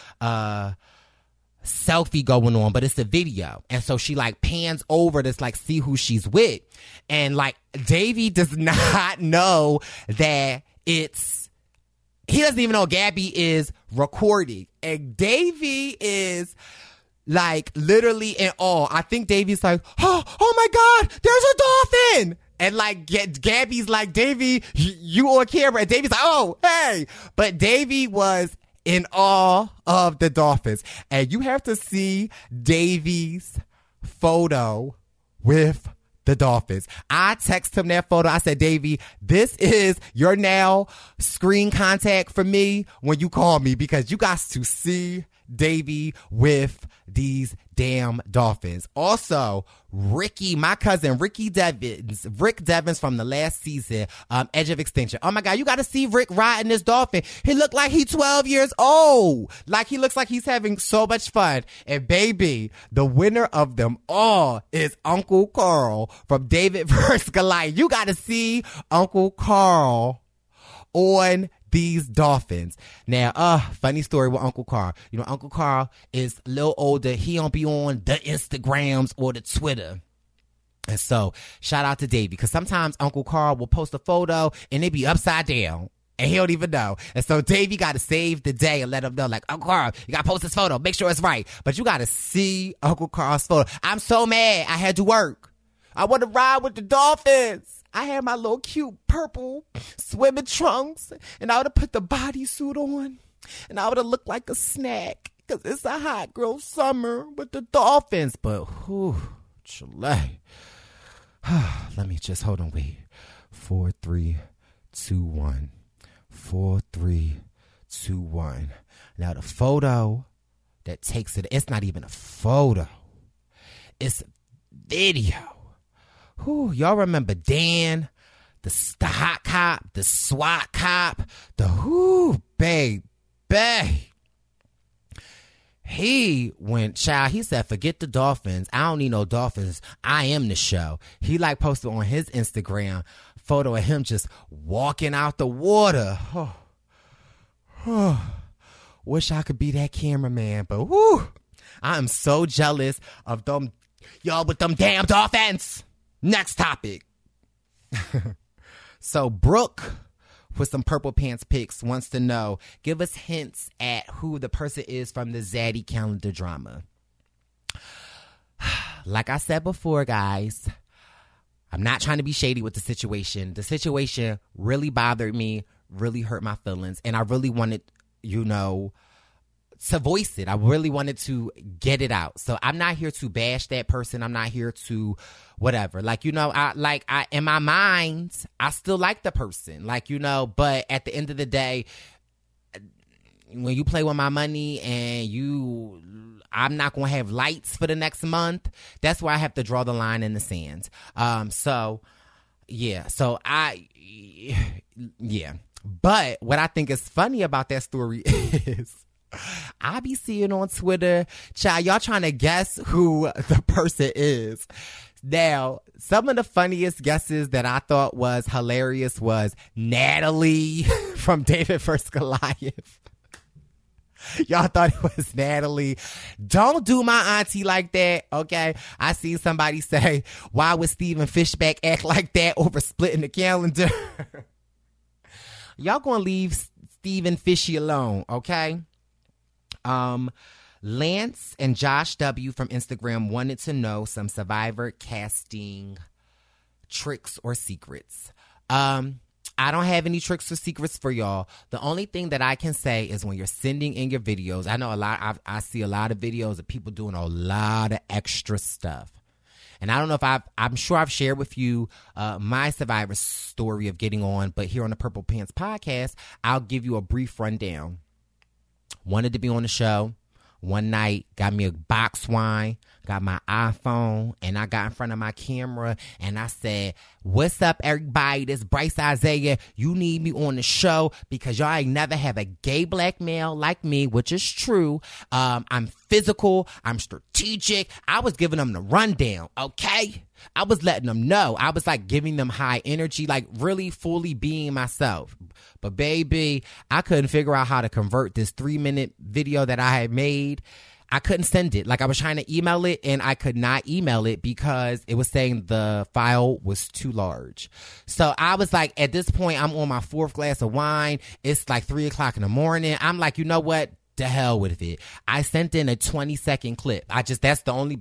selfie going on, but it's a video. And so she like pans over to like see who she's with. And like Davey does not know that he doesn't even know Gabby is recording. And Davey is like literally in awe. I think Davey's like, oh my God, there's a dolphin. And like Gabby's like, Davey, you on camera. And Davey's like, oh, hey. But Davey was in awe of the dolphins. And you have to see Davey's photo with the dolphins. I text him that photo. I said, Davey, this is your now screen contact for me when you call me, because you got to see Davey with these damn dolphins. Also, Ricky, my cousin, Rick Devins from the last season, Edge of Extinction. Oh my God, you got to see Rick riding this dolphin. He looked like he's 12 years old. Like he looks like he's having so much fun. And baby, the winner of them all is Uncle Carl from David vs. Goliath. You got to see Uncle Carl on these dolphins. Now, funny story with Uncle Carl. You know, Uncle Carl is a little older. He don't be on the Instagrams or the Twitter. And so, shout out to Davey, because sometimes Uncle Carl will post a photo and it be upside down. And he don't even know. And so Davey got to save the day and let him know, like, Uncle Carl, you got to post this photo. Make sure it's right. But you got to see Uncle Carl's photo. I'm so mad I had to work. I want to ride with the dolphins. I had my little cute purple swimming trunks, and I would have put the bodysuit on, and I would have looked like a snack, because it's a hot girl summer with the dolphins. But, Chile. Let me just, hold on, wait. 4, 3, 2, 1. 4, 3, 2, 1. Now, the photo that takes it, it's not even a photo. It's video. Y'all remember Dan, the hot cop, the SWAT cop, baby. He went, child, he said, forget the dolphins. I don't need no dolphins. I am the show. He like posted on his Instagram photo of him just walking out the water. Wish I could be that cameraman, but I am so jealous of them, y'all with them damn dolphins. Next topic. So Brooke, with some Purple Pants pics, wants to know, give us hints at who the person is from the Zaddy calendar drama. Like I said before, guys, I'm not trying to be shady with the situation. The situation really bothered me, really hurt my feelings, and I really wanted, to voice it. I really wanted to get it out. So I'm not here to bash that person. I'm not here to whatever. Like, I in my mind, I still like the person. Like, but at the end of the day, when you play with my money and I'm not going to have lights for the next month, that's where I have to draw the line in the sand. But what I think is funny about that story is, I be seeing on Twitter, child, y'all trying to guess who the person is. Now, some of the funniest guesses that I thought was hilarious was Natalie from David vs. Goliath. Y'all thought it was Natalie. Don't do my auntie like that, okay? I seen somebody say, why would Stephen Fishback act like that over splitting the calendar? Y'all gonna leave Stephen Fishy alone, okay? Lance and Josh W. from Instagram wanted to know some Survivor casting tricks or secrets. I don't have any tricks or secrets for y'all. The only thing that I can say is when you're sending in your videos, I know I see a lot of videos of people doing a lot of extra stuff. And I don't know if I'm sure I've shared with you my Survivor story of getting on, but here on the Purple Pants podcast, I'll give you a brief rundown. Wanted to be on the show. One night, got me a box wine, got my iPhone, and I got in front of my camera, and I said, what's up, everybody? This Bryce Isaiah. You need me on the show because y'all ain't never have a gay black male like me, which is true. I'm physical. I'm strategic. I was giving them the rundown, okay? I was letting them know. I was like giving them high energy, like really fully being myself. But baby, I couldn't figure out how to convert this 3-minute video that I had made. I couldn't send it. Like I was trying to email it and I could not email it because it was saying the file was too large. So I was like, at this point, I'm on my 4th glass of wine. It's like 3:00 in the morning. I'm like, you know what? The hell with it. I sent in a 20-second clip. That's the only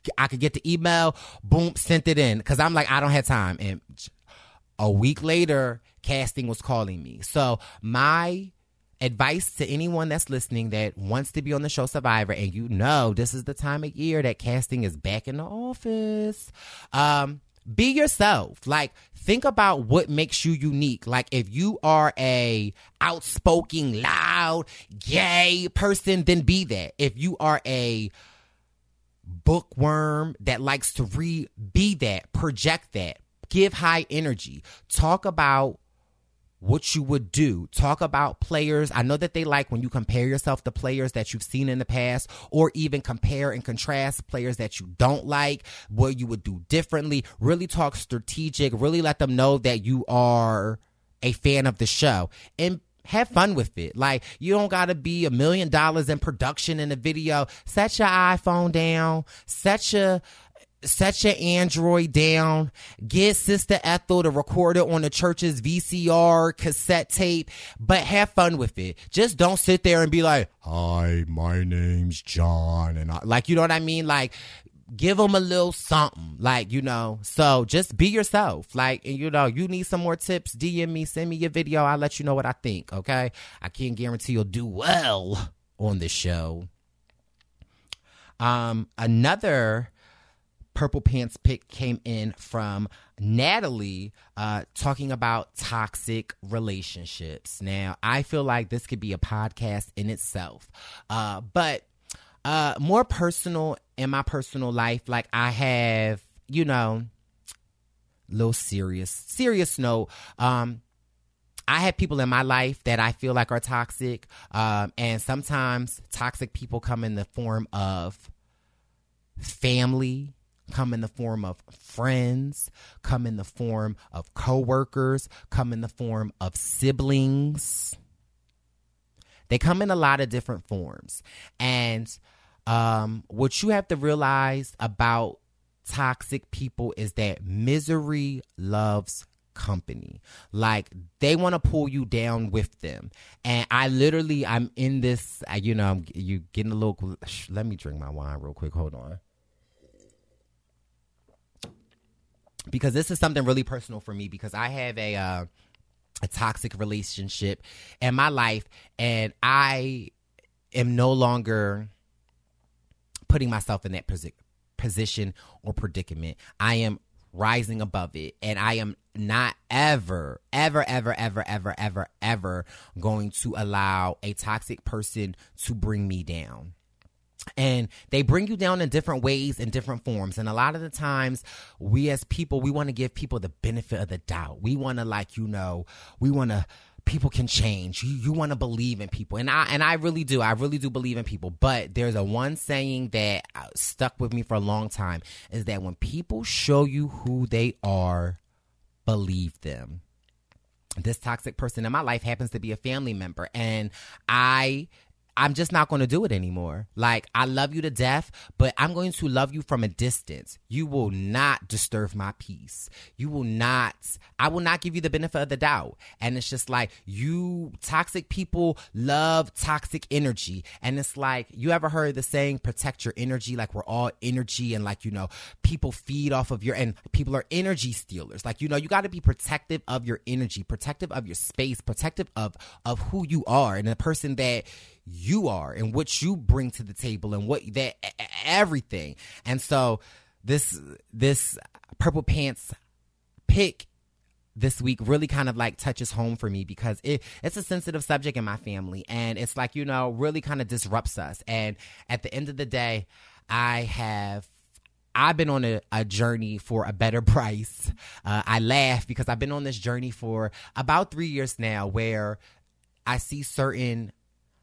I could get the email, boom, sent it in. Because I'm like, I don't have time. And a week later, casting was calling me. So my advice to anyone that's listening that wants to be on the show Survivor, and you know this is the time of year that casting is back in the office, be yourself. Like, think about what makes you unique. Like, if you are a outspoken, loud, gay person, then be that. If you are a bookworm that likes to read, be that. Project that. Give high energy. Talk about what you would do. Talk about players. I know that they like when you compare yourself to players that you've seen in the past, or even compare and contrast players that you don't like, what you would do differently. Really talk strategic. Really let them know that you are a fan of the show. And have fun with it. Like, you don't got to be $1 million in production in a video. Set your iPhone down. Set your Android down. Get Sister Ethel to record it on the church's VCR cassette tape, but have fun with it. Just don't sit there and be like, hi, my name's John. And like, you know what I mean? Like, give them a little something, like, you know. So just be yourself. Like, you know, you need some more tips, DM me, send me your video. I'll let you know what I think, okay? I can't guarantee you'll do well on the show. Another Purple Pants pick came in from Natalie, talking about toxic relationships. Now, I feel like this could be a podcast in itself, but more personal in my personal life. Like, I have, you know, little serious note. I have people in my life that I feel like are toxic, and sometimes toxic people come in the form of family, come in the form of friends, come in the form of coworkers, come in the form of siblings. They come in a lot of different forms. And what you have to realize about toxic people is that misery loves company. Like, they want to pull you down with them. And I'm in this, you know, you getting a little, let me drink my wine real quick. Hold on. Because this is something really personal for me, because I have a toxic relationship in my life, and I am no longer putting myself in that position or predicament. I am rising above it, and I am not ever going to allow a toxic person to bring me down. And they bring you down in different ways, in different forms. And a lot of the times, we as people, we want to give people the benefit of the doubt. We want to, like, you know, people can change. You want to believe in people. And I really do. I really do believe in people. But there's a one saying that stuck with me for a long time, is that when people show you who they are, believe them. This toxic person in my life happens to be a family member. And I'm just not going to do it anymore. Like, I love you to death, but I'm going to love you from a distance. You will not disturb my peace. I will not give you the benefit of the doubt. And it's just like, you toxic people love toxic energy. And it's like, you ever heard the saying, protect your energy? Like, we're all energy, and, like, you know, people feed off of and people are energy stealers. Like, you know, you got to be protective of your energy, protective of your space, protective of who you are and the person that you are and what you bring to the table and what that everything. And so this Purple Pants pick this week really kind of like touches home for me, because it's a sensitive subject in my family, and it's like, you know, really kind of disrupts us. And at the end of the day, I've been on a journey for a better price. I laugh because I've been on this journey for about 3 years now, where I see certain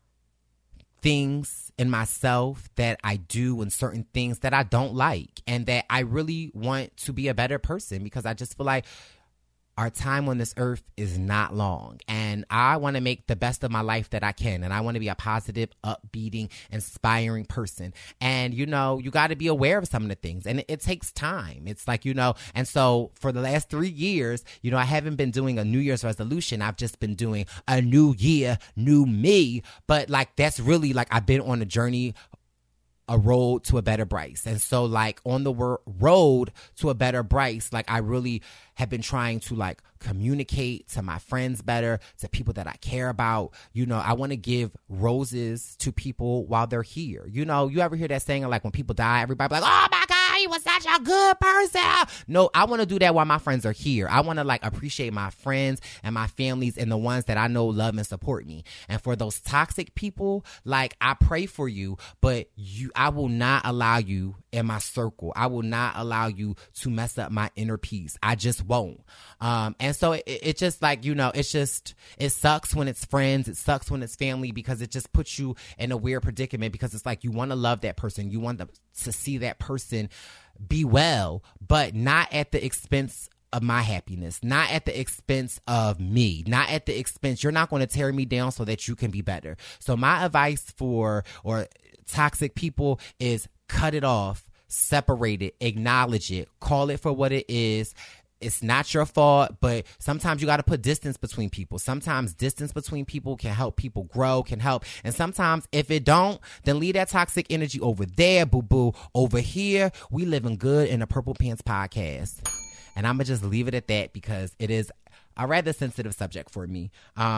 things in myself that I do and certain things that I don't like, and that I really want to be a better person, because I just feel like our time on this earth is not long, and I want to make the best of my life that I can, and I want to be a positive, upbeating, inspiring person. And, you know, you got to be aware of some of the things, and it takes time. It's like, you know, and so for the last 3 years, you know, I haven't been doing a New Year's resolution. I've just been doing a new year, new me. But, like, that's really, like, I've been on a journey a road to a better Bryce. And so like on the road to a better Bryce, like I really have been trying to like communicate to my friends better, to people that I care about. You know, I want to give roses to people while they're here. You know, you ever hear that saying like when people die, everybody like, oh my God, he was such a good person. No, I want to do that while my friends are here. I want to like appreciate my friends and my families and the ones that I know love and support me. And for those toxic people, like I pray for you, but I will not allow you in my circle. I will not allow you to mess up my inner peace. I just won't. And so it just like, you know, it sucks when it's friends. It sucks when it's family because it just puts you in a weird predicament because it's like you want to love that person. You want to see that person be well, but not at the expense of my happiness, not at the expense of me, not at the expense. You're not going to tear me down so that you can be better. So my advice for toxic people is cut it off, separate it, acknowledge it, call it for what it is. It's not your fault, but sometimes you got to put distance between people. Sometimes distance between people can help people grow, can help. And sometimes if it don't, then leave that toxic energy over there, boo-boo. Over here, we living good in the Purple Pants podcast. And I'm going to just leave it at that because it is a rather sensitive subject for me.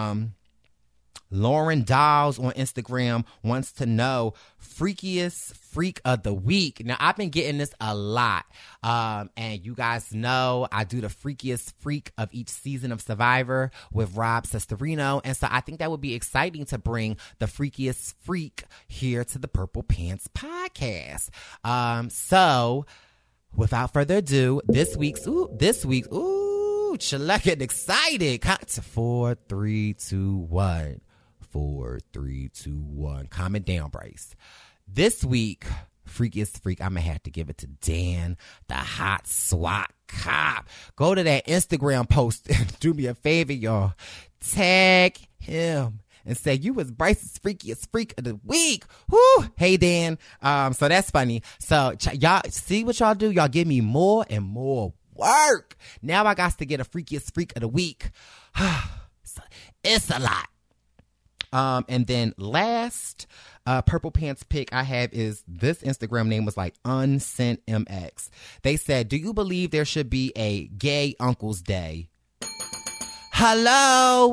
Lauren Dawes on Instagram wants to know freakiest freak of the week. Now, I've been getting this a lot. And you guys know I do the freakiest freak of each season of Survivor with Rob Cesternino. And so I think that would be exciting to bring the freakiest freak here to the Purple Pants podcast. So without further ado, this week's, Chilla getting excited. Count to 4, 3, 2, 1. 4, 3, 2, 1. Calm it down, Bryce. This week, freakiest freak, I'm going to have to give it to Dan, the hot SWAT cop. Go to that Instagram post and do me a favor, y'all. Tag him and say you was Bryce's freakiest freak of the week. Whoo! Hey, Dan. So that's funny. So y'all see what y'all do? Y'all give me more and more work. Now I got to get a freakiest freak of the week. It's a lot. And then last Purple Pants pick I have is this Instagram name was like Unsent MX. They said, do you believe there should be a gay uncle's day? Hello.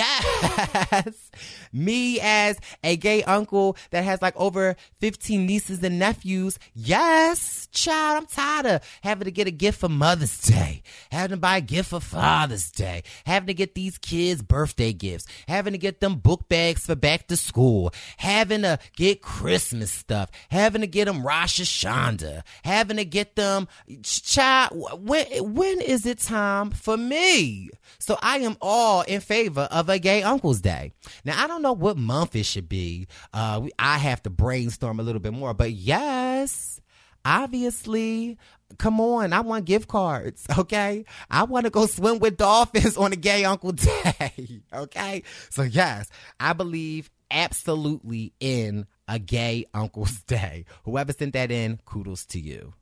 Yes. Me as a gay uncle that has like over 15 nieces and nephews. Yes, child. I'm tired of having to get a gift for Mother's Day, having to buy a gift for Father's Day, having to get these kids birthday gifts, having to get them book bags for back to school, having to get Christmas stuff, having to get them Rosh Hashanah, having to get them, child, when is it time for me? So I am all in favor of a gay uncle's day. Now, I don't know what month it should be. I have to brainstorm a little bit more. But yes, obviously, come on. I want gift cards, okay? I want to go swim with dolphins on a gay uncle day, okay? So yes, I believe absolutely in a gay uncle's day. Whoever sent that in, kudos to you.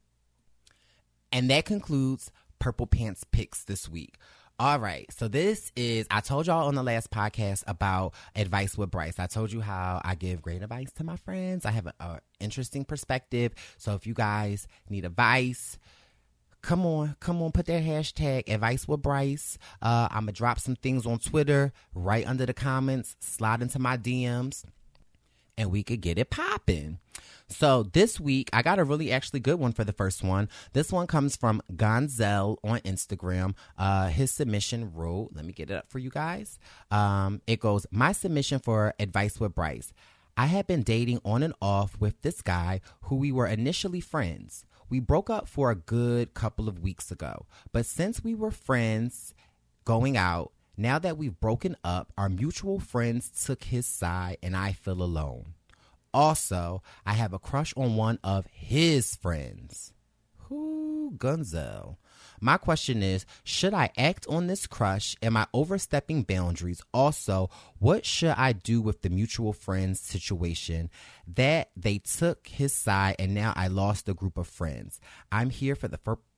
And that concludes Purple Pants Picks this week. All right, so this is, I told y'all on the last podcast about advice with Bryce. I told you how I give great advice to my friends. I have an interesting perspective. So if you guys need advice, come on, put that hashtag advice with Bryce. I'm going to drop some things on Twitter right under the comments, slide into my DMs, and we could get it popping. So this week, I got a really actually good one for the first one. This one comes from Gonzel on Instagram. His submission wrote, let me get it up for you guys. It goes, my submission for advice with Bryce. I had been dating on and off with this guy who we were initially friends. We broke up for a good couple of weeks ago. But since we were friends going out, now that we've broken up, our mutual friends took his side and I feel alone. Also, I have a crush on one of his friends. Who, Gunzel? My question is, should I act on this crush? Am I overstepping boundaries? Also, what should I do with the mutual friends situation that they took his side and now I lost a group of friends? I'm here for the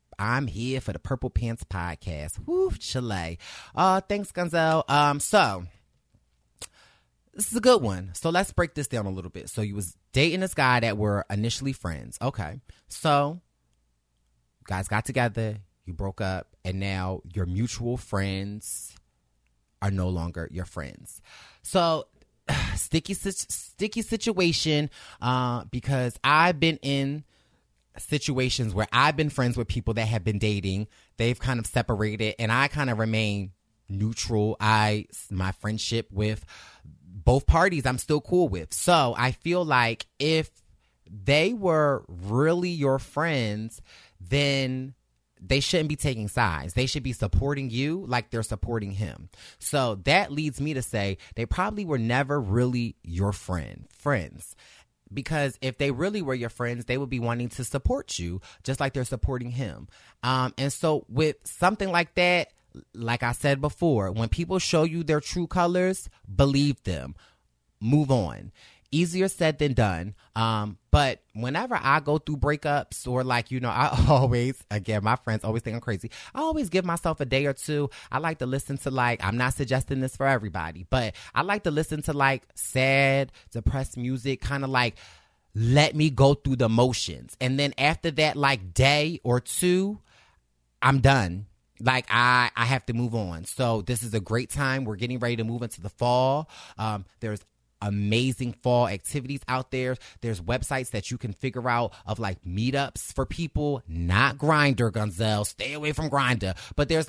Purple Pants podcast. Woo, Chile. Thanks, Gunzel. So this is a good one. So let's break this down a little bit. So you was dating this guy that were initially friends. Okay. So you guys got together, you broke up, and now your mutual friends are no longer your friends. So sticky situation, because I've been in situations where I've been friends with people that have been dating. They've kind of separated, and I kind of remain neutral. My friendship with both parties I'm still cool with. So I feel like if they were really your friends, then they shouldn't be taking sides. They should be supporting you like they're supporting him. So that leads me to say they probably were never really your friends. Because if they really were your friends, they would be wanting to support you just like they're supporting him. And so with something like that, like I said before, when people show you their true colors, believe them. Move on. Easier said than done. But whenever I go through breakups or I always, again, my friends always think I'm crazy. I always give myself a day or two. I like to listen to I'm not suggesting this for everybody, but I like to listen to sad, depressed music, kind of let me go through the motions. And then after that, day or two, I'm done. I have to move on. So this is a great time. We're getting ready to move into the fall. There's amazing fall activities out there. There's websites that you can figure out of meetups for people, not Grindr, Gonzelle. Stay away from Grindr. But there's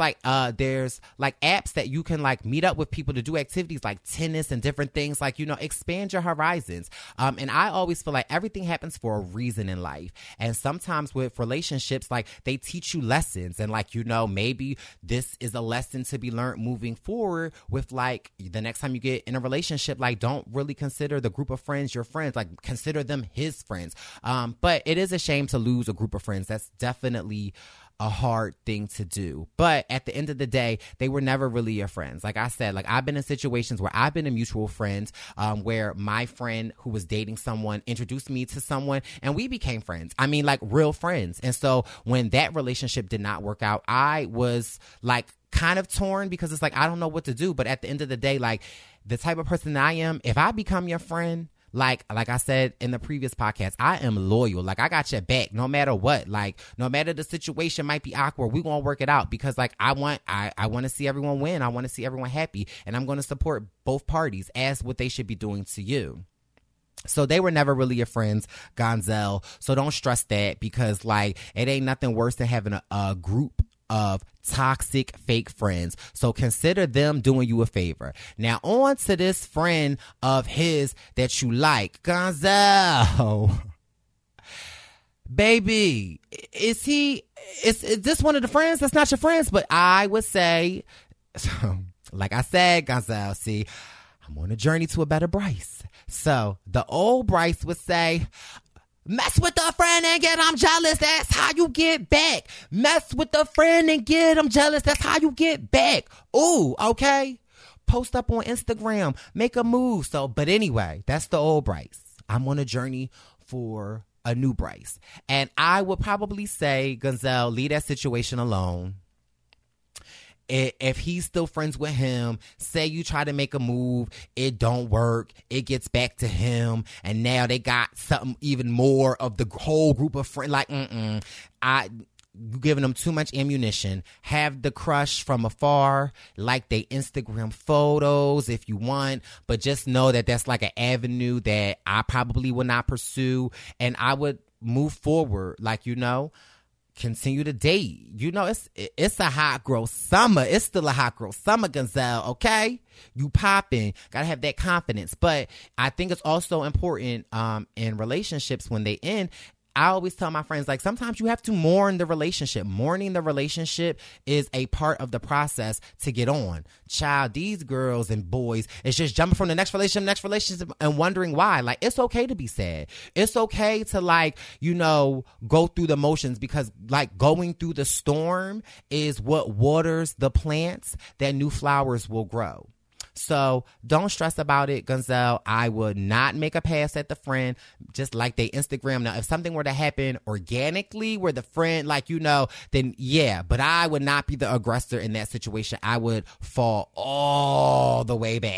apps that you can meet up with people to do activities like tennis and different things, expand your horizons. And I always feel like everything happens for a reason in life. And sometimes with relationships, they teach you lessons and maybe this is a lesson to be learned moving forward with the next time you get in a relationship, don't really consider the group of friends your friends, consider them his friends. But it is a shame to lose a group of friends. That's definitely a hard thing to do. But at the end of the day, they were never really your friends. Like I said, I've been in situations where I've been a mutual friend, where my friend who was dating someone introduced me to someone and we became friends. I mean, real friends. And so when that relationship did not work out, I was kind of torn because it's I don't know what to do. But at the end of the day, the type of person that I am, if I become your friend, like I said in the previous podcast, I am loyal. I got your back no matter what. No matter the situation might be awkward, we gonna work it out because I want to see everyone win. I want to see everyone happy, and I'm going to support both parties as what they should be doing to you. So they were never really your friends, Gonzelle. So don't stress that because it ain't nothing worse than having a group of toxic fake friends. So consider them doing you a favor. Now on to this friend of his that you like, Gonzelle. Baby, is this one of the friends that's not your friends? But I would say, like I said, Gonzelle, see, I'm on a journey to a better Bryce. So the old Bryce would say, mess with a friend and get them jealous. That's how you get back. Mess with a friend and get them jealous. That's how you get back. Ooh, okay. Post up on Instagram. Make a move. But anyway, that's the old Bryce. I'm on a journey for a new Bryce. And I would probably say, Gonzelle, leave that situation alone. If he's still friends with him, say you try to make a move, it don't work, it gets back to him, and now they got something even more of the whole group of friends. You giving them too much ammunition. Have the crush from afar, like they Instagram photos if you want, but just know that that's an avenue that I probably would not pursue, and I would move forward, continue to date. It's a hot girl summer. It's still a hot girl summer, Gonzelle, okay? You popping. Gotta have that confidence. But I think it's also important in relationships when they end. I always tell my friends, sometimes you have to mourn the relationship. Mourning the relationship is a part of the process to get on. Child, these girls and boys, it's just jumping from the next relationship and wondering why. It's okay to be sad. It's okay to go through the motions because going through the storm is what waters the plants that new flowers will grow. So don't stress about it, Gonzelle. I would not make a pass at the friend, just like they Instagram. Now, if something were to happen organically where the friend, then yeah, but I would not be the aggressor in that situation. I would fall all the way back.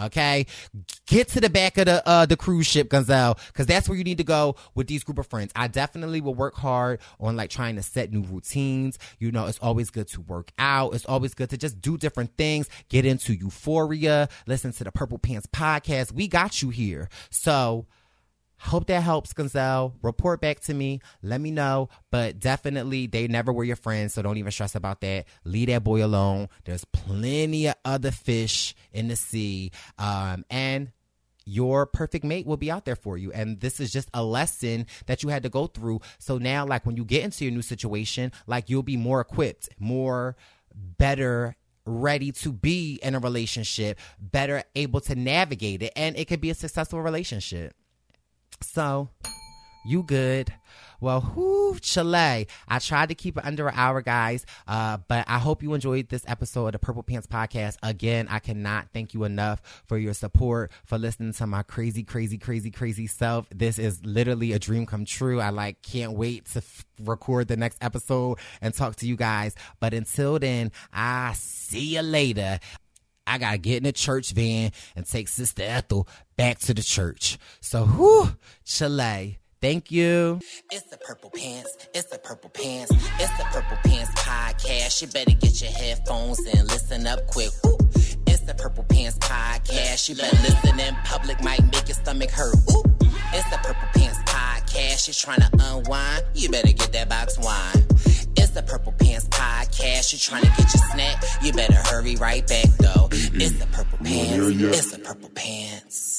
Okay, get to the back of the cruise ship, Gonzelle, because that's where you need to go with these group of friends. I definitely will work hard on like trying to set new routines. You know, it's always good to work out. It's always good to just do different things. Get into Euphoria. Listen to the Purple Pants podcast. We got you here. So hope that helps, Gonzelle. Report back to me. Let me know. But definitely, they never were your friends, so don't even stress about that. Leave that boy alone. There's plenty of other fish in the sea. And your perfect mate will be out there for you. And this is just a lesson that you had to go through. So now, like, when you get into your new situation, like, you'll be more equipped, better ready to be in a relationship, better able to navigate it. And it could be a successful relationship. So, you good. Well, Chile. I tried to keep it under an hour, guys, but I hope you enjoyed this episode of the Purple Pants podcast. Again, I cannot thank you enough for your support, for listening to my crazy, crazy, crazy, crazy self. This is literally a dream come true. I can't wait to record the next episode and talk to you guys. But until then, I see you later. I got to get in a church van and take Sister Ethel back to the church. So, Chile. Thank you. It's the Purple Pants. It's the Purple Pants. It's the Purple Pants podcast. You better get your headphones and listen up quick. Ooh. It's the Purple Pants podcast. You better listen in public, might make your stomach hurt. Ooh. It's the Purple Pants podcast. You're trying to unwind. You better get that box wine. It's the Purple Pants podcast. You're trying to get your snack. You better hurry right back, though. It's the Purple Pants. It's the Purple Pants.